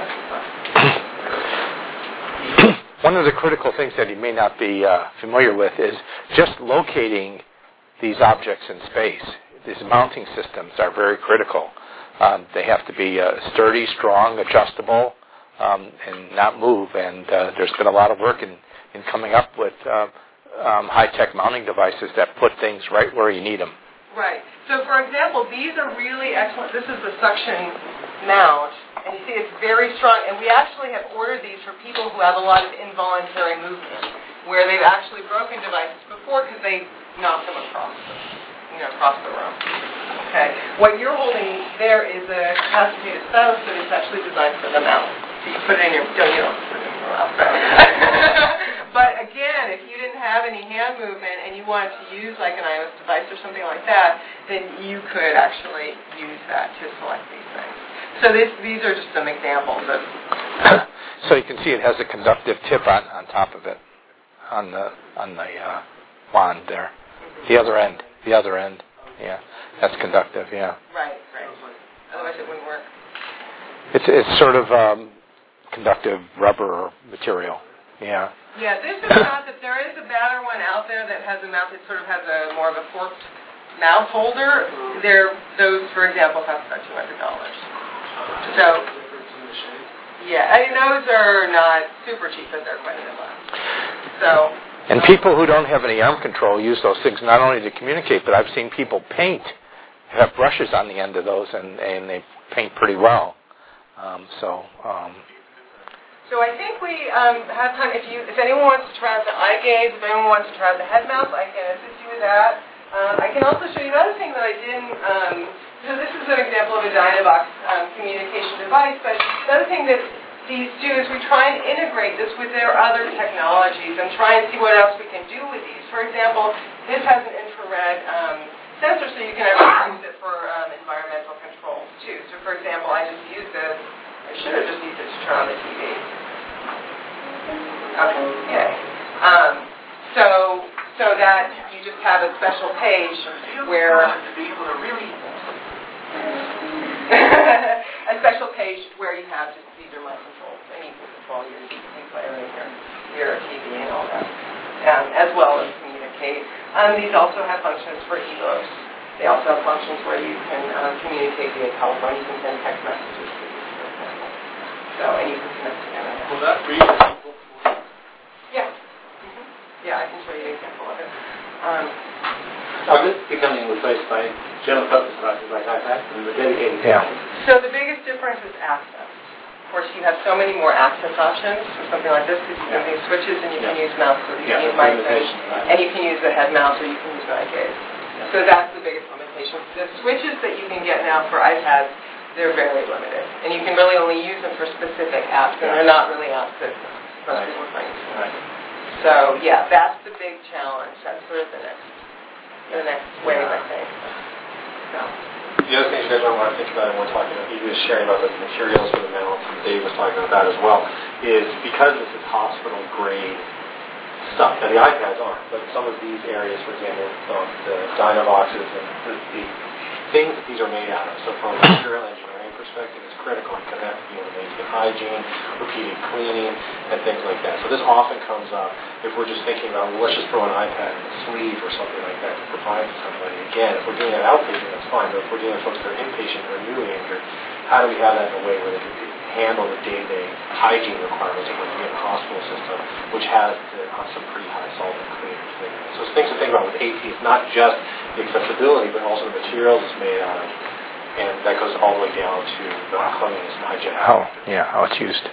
on? One of the critical things that you may not be uh, familiar with is just locating these objects in space. These mounting systems are very critical. Um, they have to be uh, sturdy, strong, adjustable, um, and not move. And uh, there's been a lot of work in, in coming up with uh, um, high-tech mounting devices that put things right where you need them. Right. So, for example, these are really excellent. This is the suction mount, and you see it's very strong. And we actually have ordered these for people who have a lot of involuntary movement, where they've actually broken devices before because they knocked them across the, you know, across the room. Okay. What you're holding there is a capacitated stylus, but it's actually designed for the mouth. So you put it in your, don't you don't put it in your mouth. But again, if you didn't have any hand movement and you wanted to use like an iOS device or something like that, then you could actually use that to select these things. So this, these are just some examples of. So you can see it has a conductive tip on, on top of it, on the on the uh, wand there. The other end, the other end, yeah, that's conductive, yeah. Right, right. Otherwise it wouldn't work. It's it's sort of um, conductive rubber material, yeah. Yeah, this is not that there is a better one out there that has a mouth that sort of has a more of a forked mouth holder. There, those, for example, cost about two hundred dollars. So, yeah, I mean, those are not super cheap, but they're quite a bit less. So. And people who don't have any arm control use those things not only to communicate, but I've seen people paint, have brushes on the end of those, and, and they paint pretty well. Um, so. Um, So I think we um, have time. If you, if anyone wants to try out the eye gaze, if anyone wants to try out the head mouse, I can assist you with that. Um, I can also show you another thing that I didn't. Um, so this is an example of a Dynavox um, communication device. But the other thing that these do is we try and integrate this with their other technologies and try and see what else we can do with these. For example, this has an infrared um, sensor, so you can actually use it for um, environmental controls too. So for example, I just used this. I should have just used it to turn on the T V. Okay, yay. Um, so, so that you just have a special page where to be able to really a special page where you have just these are my controls, and you can control your C D player and your your T V and all that, um, as well as communicate. Um, these also have functions for e-books. They also have functions where you can um, communicate via telephone. You can send text messages to these, for example. So, and you can connect to them. Will that be useful for Yeah. Mm-hmm. Yeah, I can show you an example of it. Um, Now, this is becoming replaced by general purpose devices like iPads and the dedicated Yeah. devices. so the biggest difference is access. Of course, you have so many more access options for something like this because you can Yeah. use switches and you can Yeah. use mouse, or you Yeah, can use mice, limitations, right. and you can use the head mouse, or you can use eye gaze. So that's the biggest limitation. The switches that you can get now for iPads, they're very limited, and you can really only use them for specific apps, and they're not really apps that most Right. people are trying to. Right. So yeah, that's the big challenge. That's sort of the next, the next wave, I think. So. The other thing you guys might want to think about, and we're talking about, he was sharing about the materials for the mounts, and Dave was talking about that as well, is because this is hospital grade stuff. Now the iPads aren't, but some of these areas, for example, um, the Dynavoxes and the, the things that these are made out of. So from a material engineering perspective is critical because they have to be able to maintain hygiene, repeated cleaning, and things like that. So this often comes up if we're just thinking about, well, let's just throw an iPad in the sleeve or something like that to provide to somebody. Again, if we're doing that outpatient, that's fine, but if we're dealing with folks that are inpatient or newly injured, how do we have that in a way where they can handle the day-to-day hygiene requirements of working in the hospital system, which has to have some pretty high solvent cleaners. So it's things to think about with AT. It's not just the accessibility, but also the materials it's made out of, and that goes all the way down to the cleanliness and hygiene. Oh, yeah, how it's used.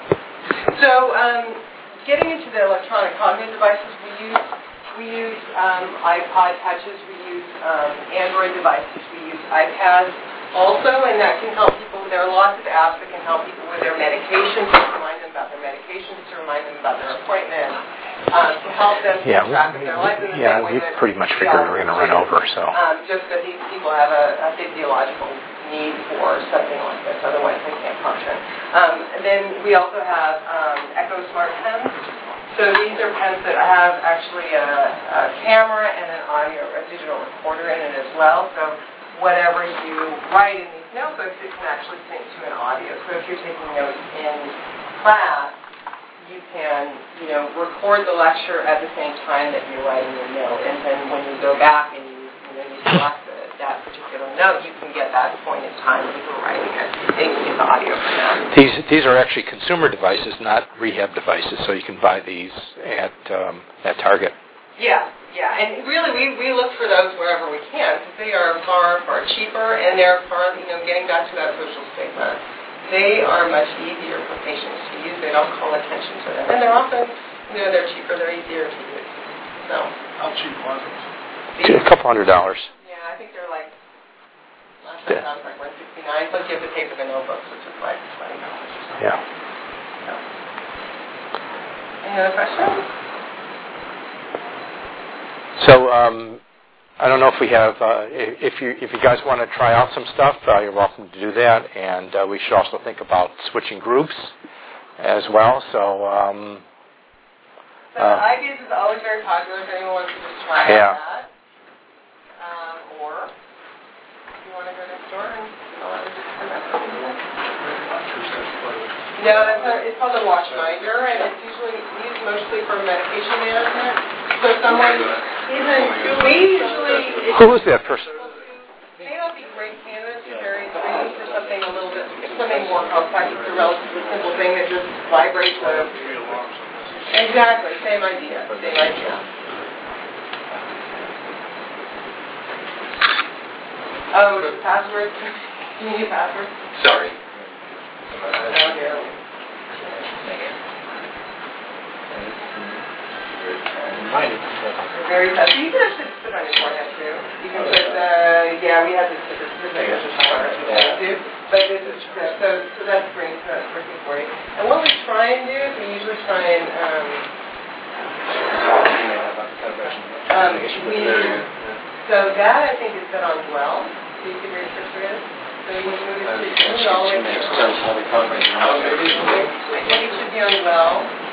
So, um, getting into the electronic cognitive devices, we use we use um, iPod touches, we use um, Android devices, we use iPads also, and that can help people. There are lots of apps that can help people with their medications, to remind them about their medications, to remind them about their appointments, um, to help them keep yeah, track of their life. In the yeah, same way we that pretty much figured we were going to run over, so. Um, just that these people have a, a physiological need for something like this, otherwise they can't function. Um, and then we also have um, Echo Smart Pens. So these are pens that have actually a, a camera and an audio, a digital recorder in it as well. So whatever you write in these notebooks, it can actually sync to an audio. So if you're taking notes in class, you can, you know, record the lecture at the same time that you're writing your note. And then when you go back and you, you know, you select the, that particular note, you can get that point in time that you were writing it. And you can get the audio from that. These these are actually consumer devices, not rehab devices, so you can buy these at um, at Target. Yeah, yeah, and really we, we look for those wherever we can because they are far, far cheaper and they're far, you know, getting back to that social stigma. They are much easier for patients to use. They don't call attention to them. And they're often, you know, they're cheaper, they're easier to use. So. How cheap was it? A couple hundred dollars. Yeah, I think they're like, last time I was like one sixty-nine, plus you have to pay for the notebooks, which is like twenty dollars or something. Yeah. So. Any other questions? So, um, I don't know if we have, uh, if you if you guys want to try out some stuff, uh, you're welcome to do that. And uh, we should also think about switching groups as well. So, um, so uh, iGaze is always very popular if anyone wants to just try yeah. out that. Um, or if you want to go next door and I'll let you come back and do that. No, that's a, it's called a Watchminder, and it's usually used mostly for medication management. So someone, even, we usually... Who is that person? They may not be great candidates for various reasons for something a little bit, something more complex. It's a relatively simple thing that just vibrates a... Exactly, same idea, same idea. Oh, the password? Do you need a password? Sorry. Oh, here. Very tough. So you can actually put it on your forehead too. You can put, uh, yeah, we have this specific exercise too. But this is, uh, so, so that's great, so that's working for you. And what we try and do is we usually try and, um, um we, so that I think is set on well. So you can read picture it. So you can move it to all the way through. And it should be on well.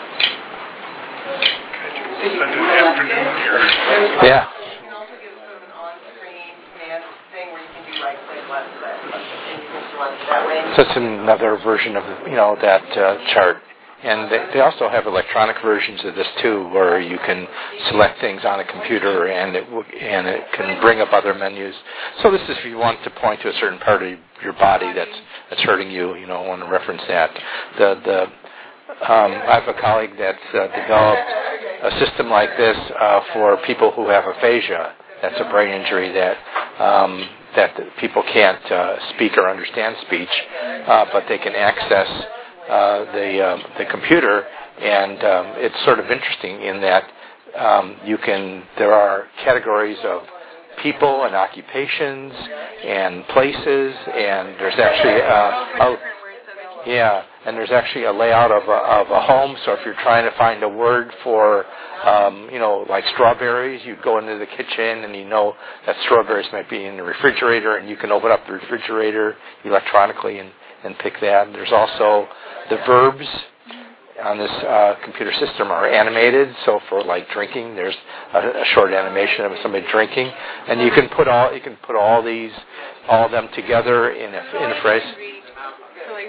So you can select it. Yeah. You can also get sort of an on-screen command thing where you can do right-click, left-click, and you can select it that way. So it's another version of, you know, that uh, chart. And they, they also have electronic versions of this too, where you can select things on a computer and it and it can bring up other menus. So this is if you want to point to a certain part of your body that's that's hurting you, you know, want to reference that. The the um, I have a colleague that's uh, developed a system like this uh, for people who have aphasia. That's a brain injury that um, that people can't uh, speak or understand speech, uh, but they can access Uh, the um, the computer, and um, it's sort of interesting in that um, you can there are categories of people and occupations and places, and there's actually uh, a, yeah, and there's actually a layout of a, of a home. So if you're trying to find a word for um, you know, like strawberries, you go into the kitchen and you know that strawberries might be in the refrigerator, and you can open up the refrigerator electronically and, and pick that. And there's also the verbs on this uh, computer system are animated, so for like drinking, there's a, a short animation of somebody drinking, and you can put all you can put all these all of them together in a in a phrase.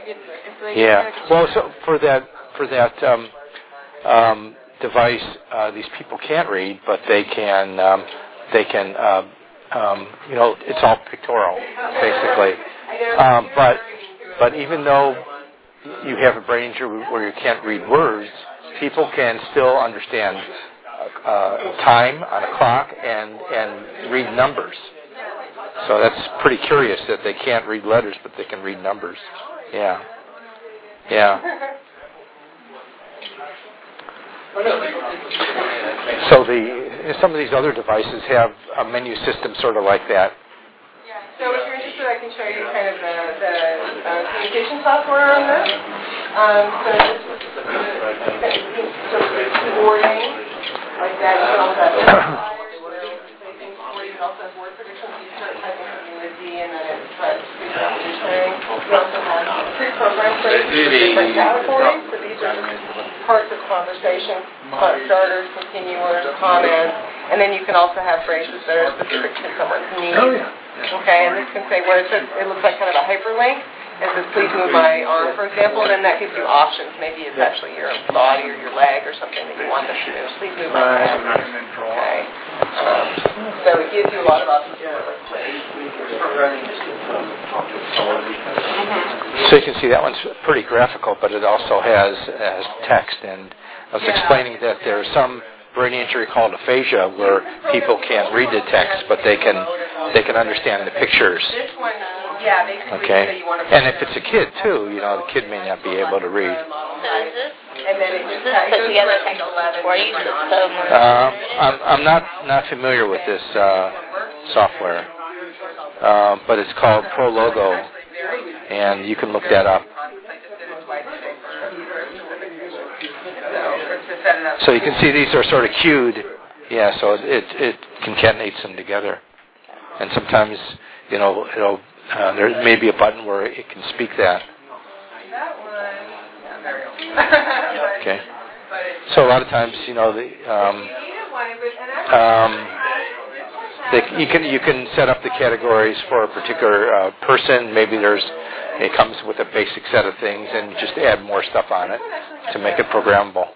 It's, it's like Yeah. Well, so for that for that um, um, device, uh, these people can't read, but they can um, they can uh, um, you know, it's all pictorial basically. Um, but but even though you have a brain injury where you can't read words, people can still understand uh, time on a clock and and read numbers. So that's pretty curious that they can't read letters, but they can read numbers. Yeah. Yeah. So the some of these other devices have a menu system sort of like that. So if you're interested, I can show you kind of the, the uh, communication software on this. Um, so this is sort of the keyboarding, like that. You can also have you can also have word predictions. You start typing something with D, and then it tries to figure out what you're saying. You also have pre-programmed phrases for different categories. So these are just parts of conversation, starters, continuers, comments, and then you can also have phrases that are specific to someone's needs. Oh, yeah. Okay, and this can say where it says it looks like kind of a hyperlink. It says please move my arm, for example, and then that gives you options. Maybe it's actually your body or your leg or something that you want them to move. Please move my head. Okay. Um, so it gives you a lot of options. So you can see that one's pretty graphical, but it also has has text. And I was explaining that there are some brain injury called aphasia where people can't read the text, but they can they can understand the pictures. This one, yeah, basically. Okay. And if it's a kid too, you know, the kid may not be able to read. So is this And then it is just this it put goes together like like a eleven scoring different system? options. Uh, I'm I'm not not familiar with this uh, software, uh, but it's called ProLogo, and you can look that up. So you can see these are sort of cued, yeah. So it it concatenates them together, and sometimes you know it'll uh, there may be a button where it can speak that. Okay. So a lot of times, you know, the um, um, they, you can you can set up the categories for a particular uh, person. Maybe there's it comes with a basic set of things, and you just add more stuff on it to make it programmable.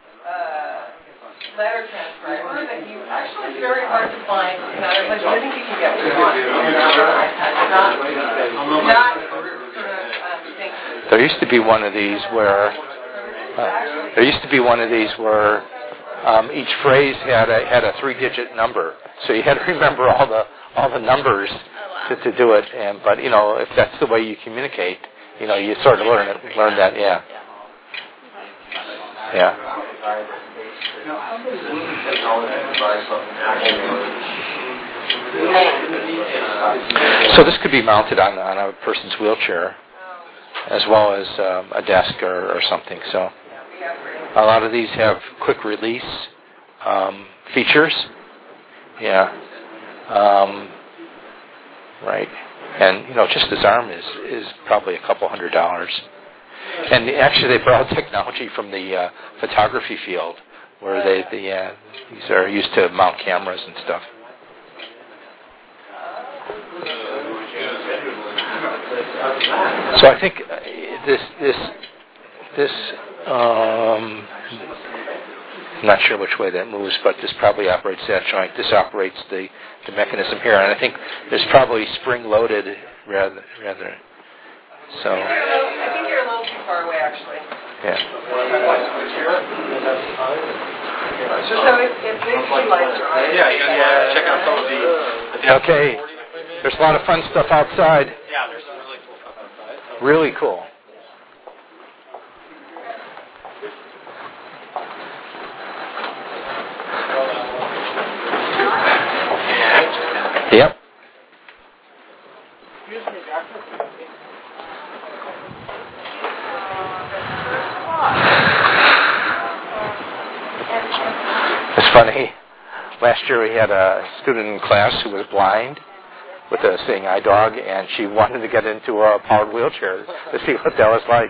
Letter transcriber that you actually it's very hard to find. Not everybody, I think you can get what you want. Not, not sort of um, things. There used to be one of these where uh, there used to be one of these where um, each phrase had a had a three-digit number, so you had to remember all the all the numbers to, to do it. And but you know, if that's the way you communicate, you know, you sort of learn it, learn that. Yeah. Yeah. So this could be mounted on, on a person's wheelchair, as well as um, a desk or, or something. So a lot of these have quick release um, features. Yeah. Um, right. And you know, just this arm is is probably a couple hundred dollars. And actually, they borrowed technology from the uh, photography field, where they the uh, these are used to mount cameras and stuff. So I think this this this um, I'm not sure which way that moves, but this probably operates that joint. This operates the, the mechanism here, and I think there's probably spring loaded rather rather. So. I think you're a little too far away, actually. Yeah. So if, if these two lights are on, yeah, you can check out some of the. Okay. There's a lot of fun stuff outside. Yeah, there's some really cool stuff outside. Really cool. Yep. It's funny. Last year we had a student in class who was blind with a seeing eye dog, and she wanted to get into a powered wheelchair to see what that was like.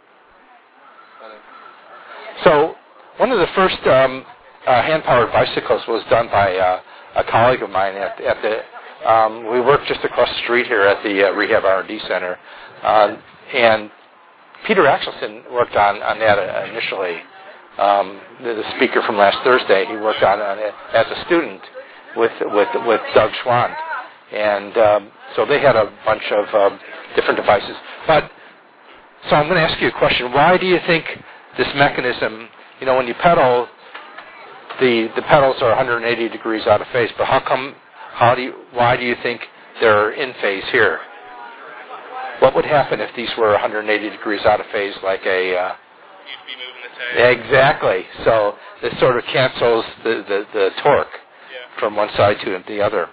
So one of the first um, uh, hand-powered bicycles was done by uh, a colleague of mine at, at the, um, we work just across the street here at the uh, Rehab R and D Center, uh, and Peter Axelson worked on, on that uh, initially. Um, the, the speaker from last Thursday, he worked on, on it as a student with with with Doug Schwand, and um, so they had a bunch of um, different devices. But so I'm going to ask you a question. Why do you think this mechanism? You know, when you pedal, the the pedals are one hundred eighty degrees out of phase. But how come? How do you? Why do you think they're in phase here? What would happen if these were one hundred eighty degrees out of phase, like a? Uh, You'd be moving the tire. Exactly. So this sort of cancels the, the, the torque Yeah. from one side to the other.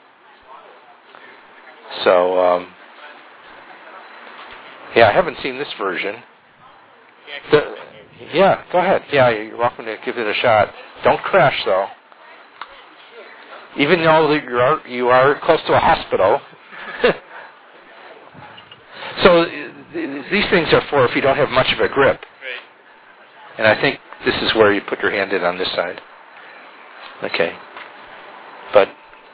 So, um, yeah, I haven't seen this version. The, yeah, go ahead. Yeah, you're welcome to give it a shot. Don't crash, though. Even though that you are, you are close to a hospital. So th- these things are for if you don't have much of a grip. Right. And I think this is where you put your hand in on this side. Okay. But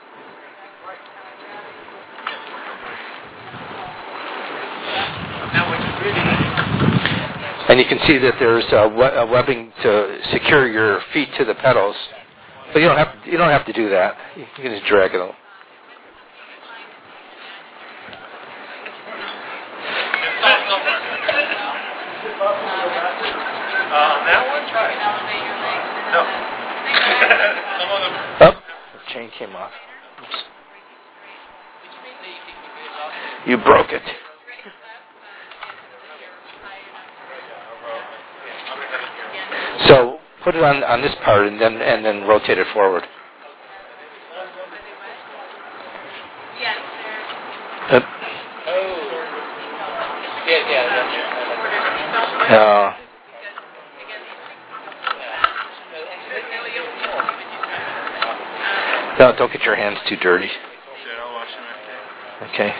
Now, what's really and you can see that there's a, we- a webbing to secure your feet to the pedals. But you don't have you don't have to do that. You can just drag it. Uh, that one? No. Some of them. Oh, the chain came off. Oops. You broke it. So put it on, on this part and then and then rotate it forward. Uh, Yes, yeah, uh, no, don't get your hands too dirty. Sure, I'll wash them after. Okay.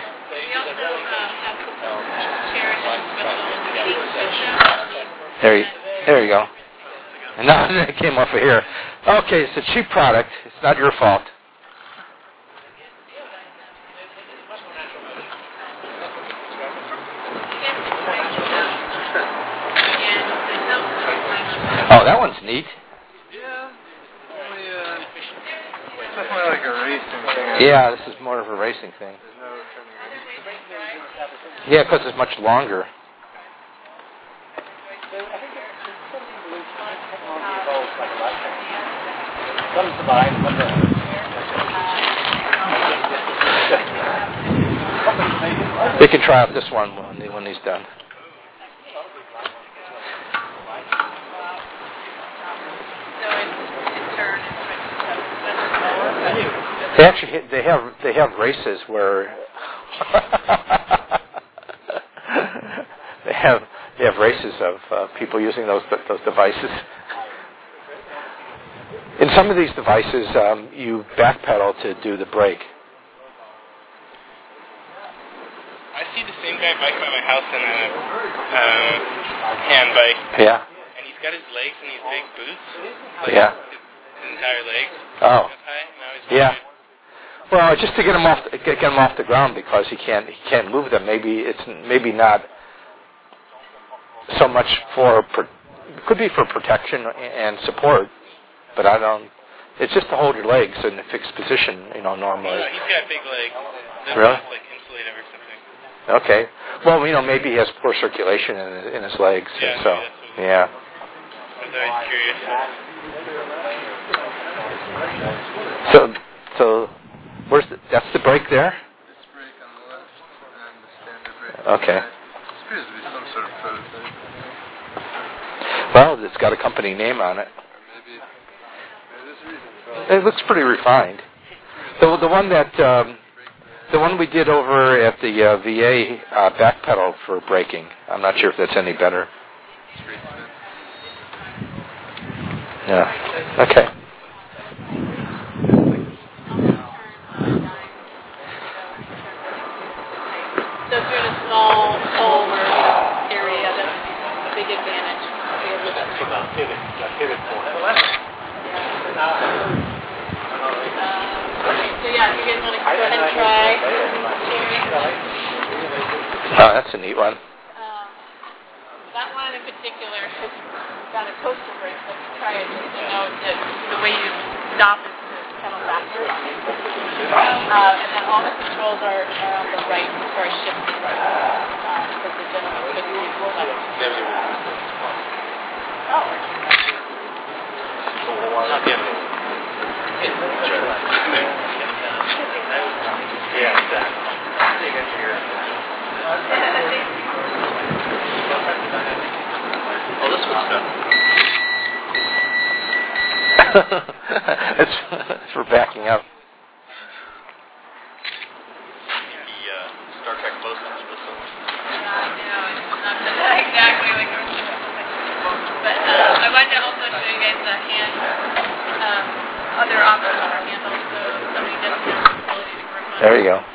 There you, there you go. And now it came off of here. Okay, it's a cheap product. It's not your fault. Oh, that one's neat. Yeah. Only, uh, it's definitely like a racing thing. Yeah, this is more of a racing thing. There's no turning. Yeah, because it's much longer. They can try out this one when, when he's done. They actually they have they have races where they have they have races of uh, people using those those devices. In some of these devices, um, you backpedal to do the brake. I see the same guy biking by my house in a um, hand bike. Yeah. And he's got his legs in these big boots. Like Yeah. His entire legs. Oh. Up high. Now he's Yeah. Well, just to get him off, get him off the ground because he can't, he can't move them. Maybe it's maybe not so much for, it could be for protection and support, but I don't. It's just to hold your legs in a fixed position, you know, normally. No, he's got big legs. They're Really? just like insulated or something. Okay. Well, you know, maybe he has poor circulation in his, in his legs, Yeah, so maybe that's what it yeah. I was always curious. So, so where's the, that's the brake there? This brake on the left and the standard brake. Okay. This appears to be some sort of prototype. Well, it's got a company name on it. Or maybe there's a reason for It looks pretty refined. The the one that um, the one we did over at the uh, V A uh, back pedal for braking. I'm not sure if that's any better. Yeah. Okay. So if you're in a small home or area, that's a big advantage. Pivot, pivot point. So yeah, if you guys want to go ahead and try. Oh, that's a neat one. Um, that supposed to brake. Let's try it. Just so you know that the way you stop is to pedal backwards. Uh, and then all the controls are, are on the right before I shift to the right. Uh, because the gentleman couldn't control that. Oh. Not the end. Yeah, exactly. Oh, this one's done. it's, it's for backing up. The uh, Star Trek posters with some. I know, it's not exactly like our but uh, I wanted to also show you guys the hand, um, other options on our handles, so somebody doesn't have the ability to grip on. There you go.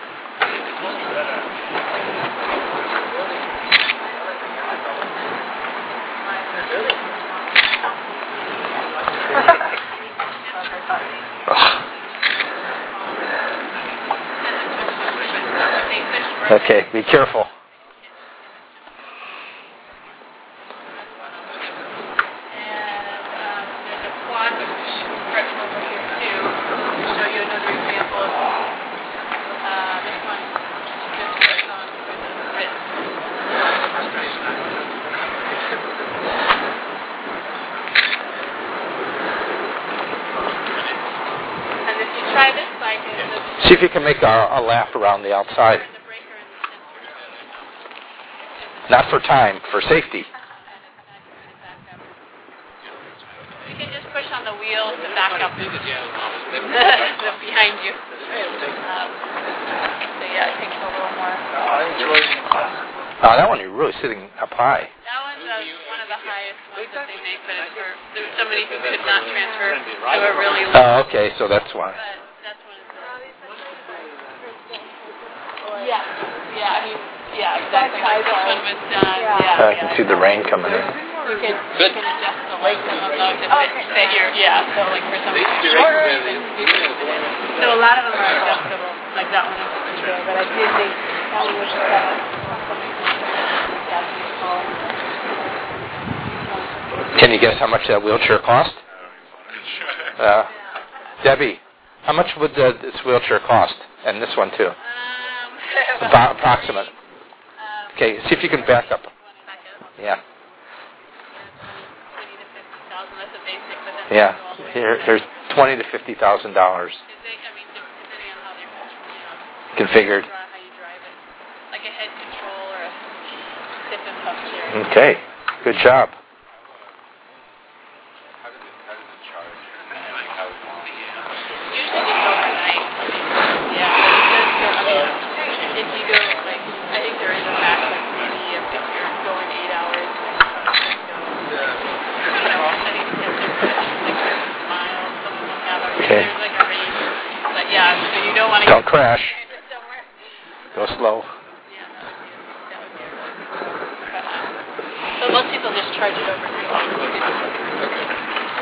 Okay, be careful. See if you can make a, a lap around the outside. Not for time, for safety. You can just push on the wheel to back up behind you. Um, so yeah, it takes a little more. Oh, that one you're really sitting up high. That one's uh, one of the highest ones that they make, but it's for there's somebody who could not transfer to a really low. Oh, okay, so that's why. But that's one of the. Yeah, yeah, I mean, yeah, exactly. Like this one was done. Yeah, Uh, I yeah, can see the rain coming in. You can, you can adjust the length of them though to fit, fit your, yeah, so like for somebody who's shorter, you can do it. So a lot of them are adjustable, like that one in particular, but I did think that one was just that. Can you guess how much that wheelchair cost? Uh, Debbie, how much would uh, this wheelchair cost? And this one too? Um, About approximate. Okay, see if you can back up. Yeah. Yeah. Here, here's twenty to fifty thousand dollars. Configured. Like a head control or a tip and puff chair. Okay. Good job. Usually just overnight. Yeah, but it does go, I mean, if you go, like, I think there is a max, like, maybe if, if you're going eight hours, you know, I think it's like six miles, some of them have a, Okay. there's like a range, but yeah, so you don't want to Don't get crash. somewhere. Go slow. Yeah, that would be, that would be, but, uh, so most people just charge it overnight.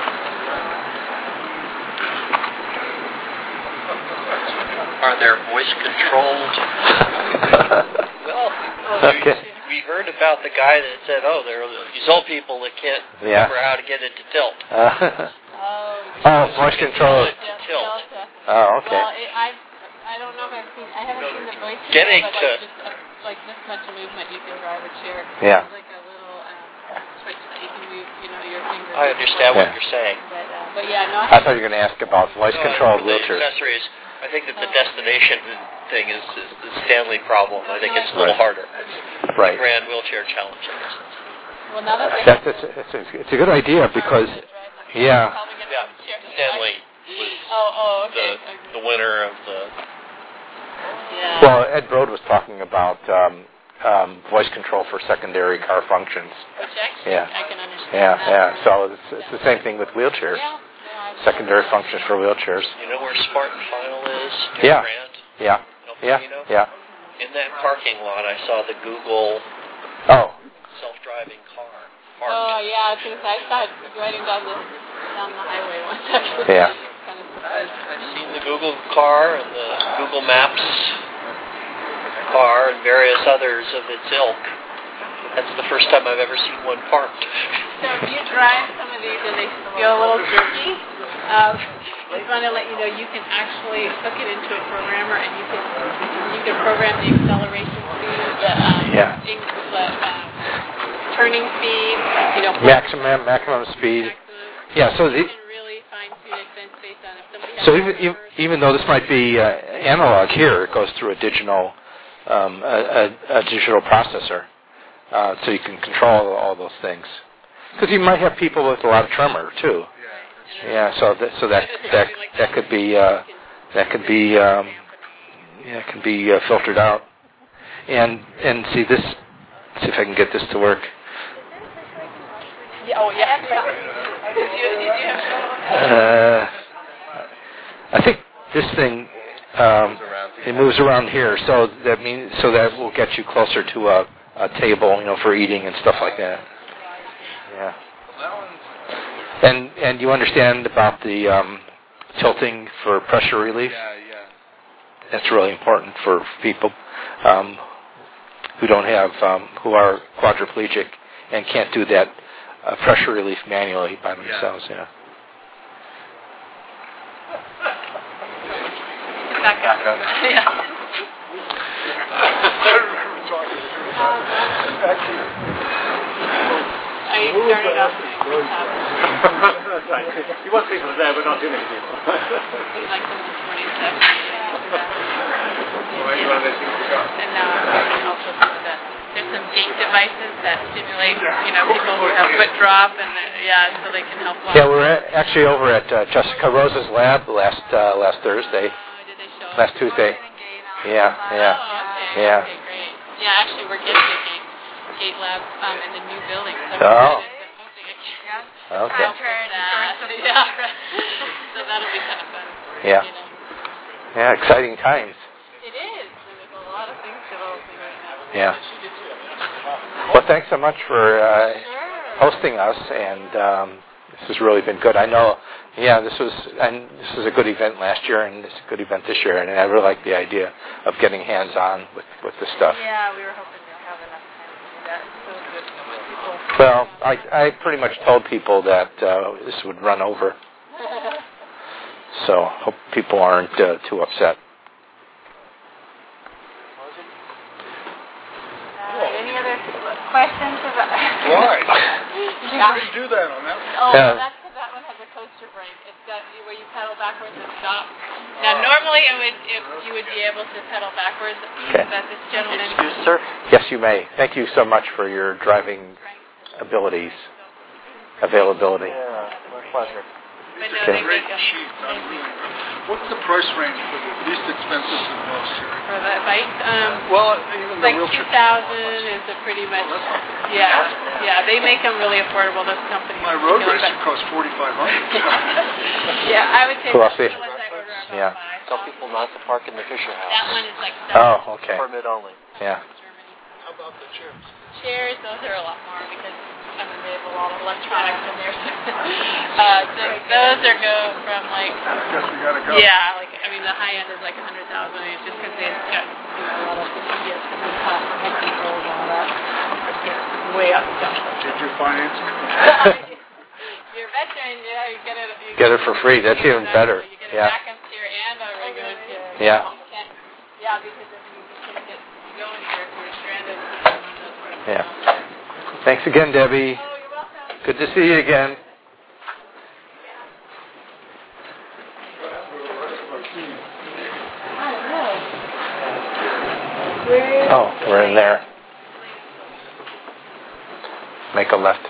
Are there voice controlled? Well, Okay. we, we heard about the guy that said, oh, there are these old people that can't Yeah. remember how to get it to tilt. Uh, Oh, oh, voice control. yeah, Tilt. Delta. Oh, okay. Well, it, I I don't know if I've seen. I haven't seen the voice control, Getting but to- like just a, like this much movement, you can drive a chair. Yeah. There's like a little um, switch that you can move. You know, your fingers. I understand Yeah. what you're saying. But uh, but yeah, no. I thought you were going to ask about voice No, controlled the wheelchairs. accessories, I think that the destination thing is, is the Stanley problem. I think it's a little Right. harder. Right. Grand wheelchair challenge. Well, now that they That's have it's, it's, it's a good idea because, yeah. probably get Yeah, the chair. Stanley was Oh, oh, the, okay. the winner of the... Yeah. Well, Ed Broad was talking about um, um, voice control for secondary car functions. Which actually, Yeah. I can understand. Yeah, that. yeah. So it's, it's the same thing with wheelchairs. Yeah. yeah I've Secondary heard that. functions for wheelchairs. You know where Spartan Final is? Yeah. Grant? Yeah, El yeah, Camino? yeah. In that parking lot, I saw the Google Oh, self-driving car Oh parked. yeah, I was gonna say I saw it riding down the down the highway once actually. Yeah. Kind of surprised. I've seen the Google car and the Google Maps car and various others of its ilk. That's the first time I've ever seen one parked. So if you drive some of these and they feel a little jerky, um, I just want to let you know you can actually hook it into a programmer and you can you can program the acceleration speed, the, um, Yeah. in, the um, turning speed, you know, Maximum maximum speed. maximum. Yeah. So the, You can really fine tune it then based on if somebody has so even even, reverse. even though this might be uh, analog here, it goes through a digital um, a, a, a digital processor, uh, so you can control all those things. Because you might have people with a lot of tremor too. Yeah, so that so that that that could be uh, that could be um, yeah can be uh, filtered out. And and see this. See if I can get this to work. Yeah, oh yeah. Uh, I think this thing um, it moves around here, so that means so that will get you closer to a, a table, you know, for eating and stuff like that. Yeah. And and you understand about the um, tilting for pressure relief? Yeah, yeah. That's really important for people um, who don't have um, who are quadriplegic and can't do that uh, pressure relief manually by themselves. Yeah. Back up. Yeah. I started off doing You want people there, but not too many people. like the twenty-seven. And now I'm starting also do the, there's some gait devices that stimulate, you know, people who have foot drop and uh, yeah, so they can help walk. Yeah, we're at, actually over at uh, Jessica Rose's lab last uh, last Thursday, Oh, did they show last us? Tuesday. Yeah, Oh, yeah, okay. yeah. Okay, great. Yeah, actually, we're getting a gate, gate lab um, in the new building. So Oh. we're excited to hoping it can Okay. help with that. Yeah. So that'll be kind of fun. Yeah. You know. Yeah, exciting times. It is. There's a lot of things developing right now. Yeah. Well, thanks so much for uh, Sure. hosting us, and um, this has really been good. I know, yeah, this was and this was a good event last year, and it's a good event this year, and I really like the idea of getting hands-on with with this stuff. Yeah, we were hoping to have enough time to do that. So good with people. Well, I I pretty much told people that uh, this would run over, so hope people aren't uh, too upset. Uh, any other questions about? Why? Yeah. How do you do that on that? Oh, Yeah. well, that's because that one has a coaster brake. It's got where you pedal backwards and stop. Now, normally it would it, you would be able to pedal backwards, Okay. but this gentleman. Excuse, sir? Yes, you may. Thank you so much for your driving abilities, availability. Yeah, my pleasure. But no, Okay. they Great make them. sheet. What's the price range for the least expensive to the most here? For the bikes, um, Well, even the like wheelchair. two thousand is a pretty much. Yeah, yeah, they make them really affordable. Those companies. My road you know, racer but- costs forty-five hundred. Yeah, I would say Well, most see. of the ones I order are about Yeah. five. Tell people not to park in the Fisher That House. one is like Oh, okay. Permit only. Yeah. Germany. How about the chairs? Chairs, those are a lot more because I mean they have a lot of electronics in there. uh, so those are go from like I guess we gotta go. yeah, like I mean the high end is like a hundred thousand just because they've got you know, a lot of G P S top head controls and all that. Yeah, way up stuff. Did you finance it? You're a veteran, yeah, you get it. You Get it for free. That's yeah, even exactly. better. You get a Yeah. backup chair and a regular chair. Yeah. You can't, yeah, because if you can't get going here, if you're stranded. Yeah. Thanks again, Debbie. Oh, you're welcome. Good to see you again. Oh, we're in there. Make a left.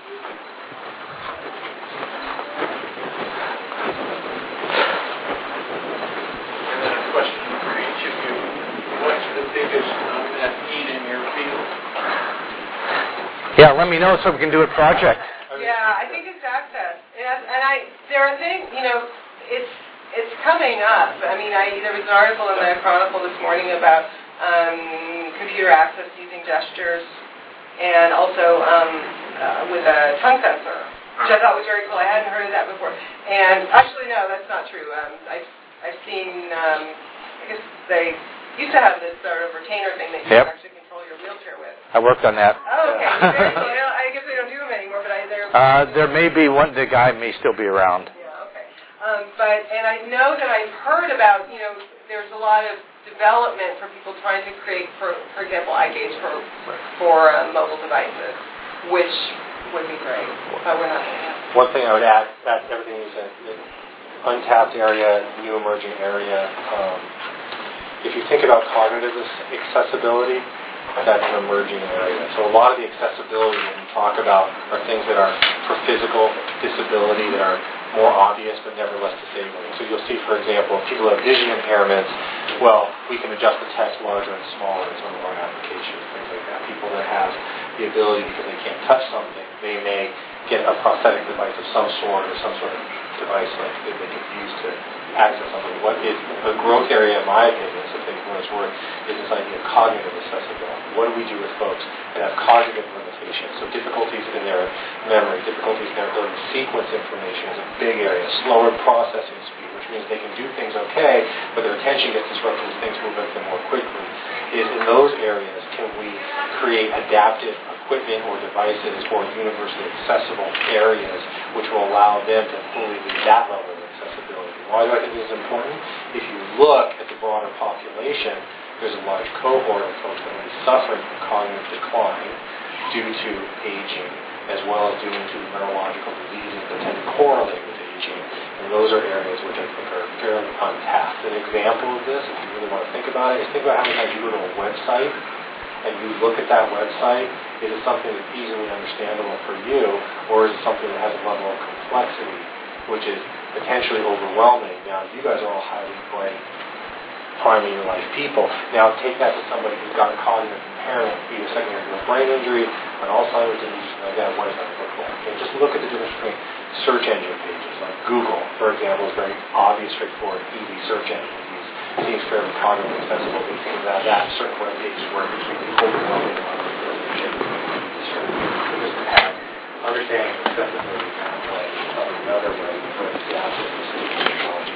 Question for each of you. What's the biggest unmet need in your field? Yeah, let me know so we can do a project. Yeah, I think it's access. And, and I, there are things, you know, it's it's coming up. I mean, I, there was an article in the Chronicle this morning about um, computer access using gestures, and also um, uh, with a tongue sensor, which I thought was very cool. I hadn't heard of that before. And actually, no, that's not true. Um, I've I've seen. Um, I guess they used to have this sort of retainer thing that you Yep. can actually control your a wheelchair with. I worked on that. Oh, okay. Very cool. I guess they don't do them anymore, but I there. Uh, there may be one. The guy may still be around. Yeah. Okay. Um, but and I know that I've heard about, you know, there's a lot of development for people trying to create, for for example, eye gaze for for uh, mobile devices, which would be great. But we're not doing that. One thing I would add, that everything is an untapped area, new emerging area. Um, if you think about cognitive accessibility, that's an emerging area. So a lot of the accessibility that we talk about are things that are for physical disability that are more obvious but nevertheless disabling. So you'll see, for example, if people have vision impairments, well, we can adjust the text larger and smaller in some of our applications, things like that. People that have the ability because they can't touch something, they may get a prosthetic device of some sort or some sort of device like that they can use to access something. What is a growth area, in my opinion, so take what it's worth, is this idea of cognitive accessibility. What do we do with folks that have cognitive limitations? So difficulties in their memory, difficulties in their ability to sequence information is a big area. Slower processing speed, which means they can do things okay, but their attention gets disrupted as things move at them more quickly. Is in those areas can we create adaptive equipment or devices or universally accessible areas which will allow them to fully reach that level of accessibility. Why do I think this is important? If you look at the broader population, there's a large cohort of folks that will be suffering from cognitive decline due to aging, as well as due to neurological diseases that tend to correlate with aging. And those are areas which I think are fairly untapped. An example of this, if you really want to think about it, is think about how many times you go to a website and you look at that website. Is it something that's easily understandable for you, or is it something that has a level of complexity which is potentially overwhelming? Now, you guys are all highly bright, primary your life people. Now, take that to somebody who's got a cognitive impairment, either secondary to a brain injury, an Alzheimer's disease, like that. What does that look like? And just look at the difference between search engine pages, like Google, for example, is very obvious, straightforward, easy search engine. It seems fairly cognitively accessible. We think about that. Certain web pages where it can be overwhelming. Understanding accessibility kind of way, another way to put it down to technology.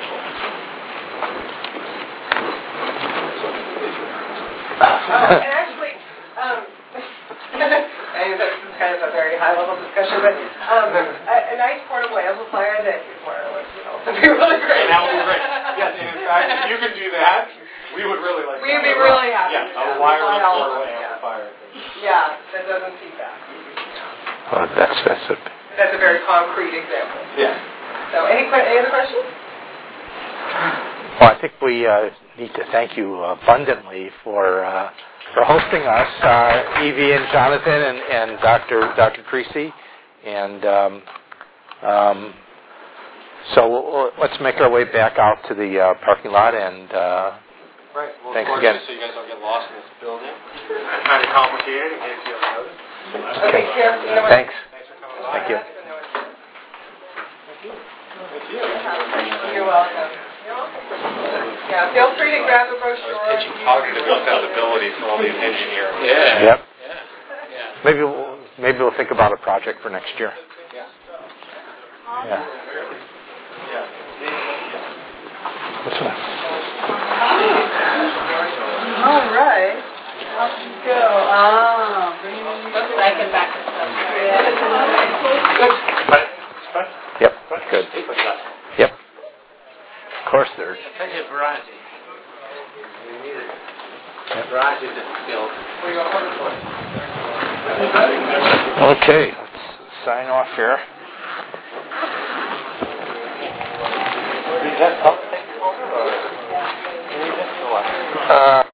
Oh, and actually, um, I mean, this is kind of a very high-level discussion, but um, a, a nice portable amplifier that is wireless would also be really great. And that would be great. Yes, and in fact, if you could do that, we would really like We'd that. be really happy. Yeah, a wireless portable amplifier. Yeah, that doesn't feedback. Oh, that's that's a. That's a very concrete example. Yeah. So, any any other questions? Well, I think we uh, need to thank you abundantly for uh, for hosting us, uh, Evie and Jonathan and, and Doctor Doctor Creasy, and um, um, so we'll, let's make our way back out to the uh, parking lot and. Uh, Right. Well, thanks again. So you guys don't get lost in this building. It's kind of complicated in case you haven't noticed. Okay. Okay. Thanks. Thanks for coming. Thank you. Thank you. Thank you. You're welcome. You're welcome. Yeah, feel free to grab the brochure. I was pitching cognitive accessibility for all these engineers. Yeah. Yep. Yeah. Yeah. Maybe we'll, maybe we'll think about a project for next year. Yeah. Yeah. Yeah. Which one? All right. Off you go. Ah, bring Oops, I can back this up. Yep. Good. Yep. Of course, there's. Plenty of variety. We need it. Yep. Variety of different skills. Okay, let's sign off here. Is that something? Or? Uh,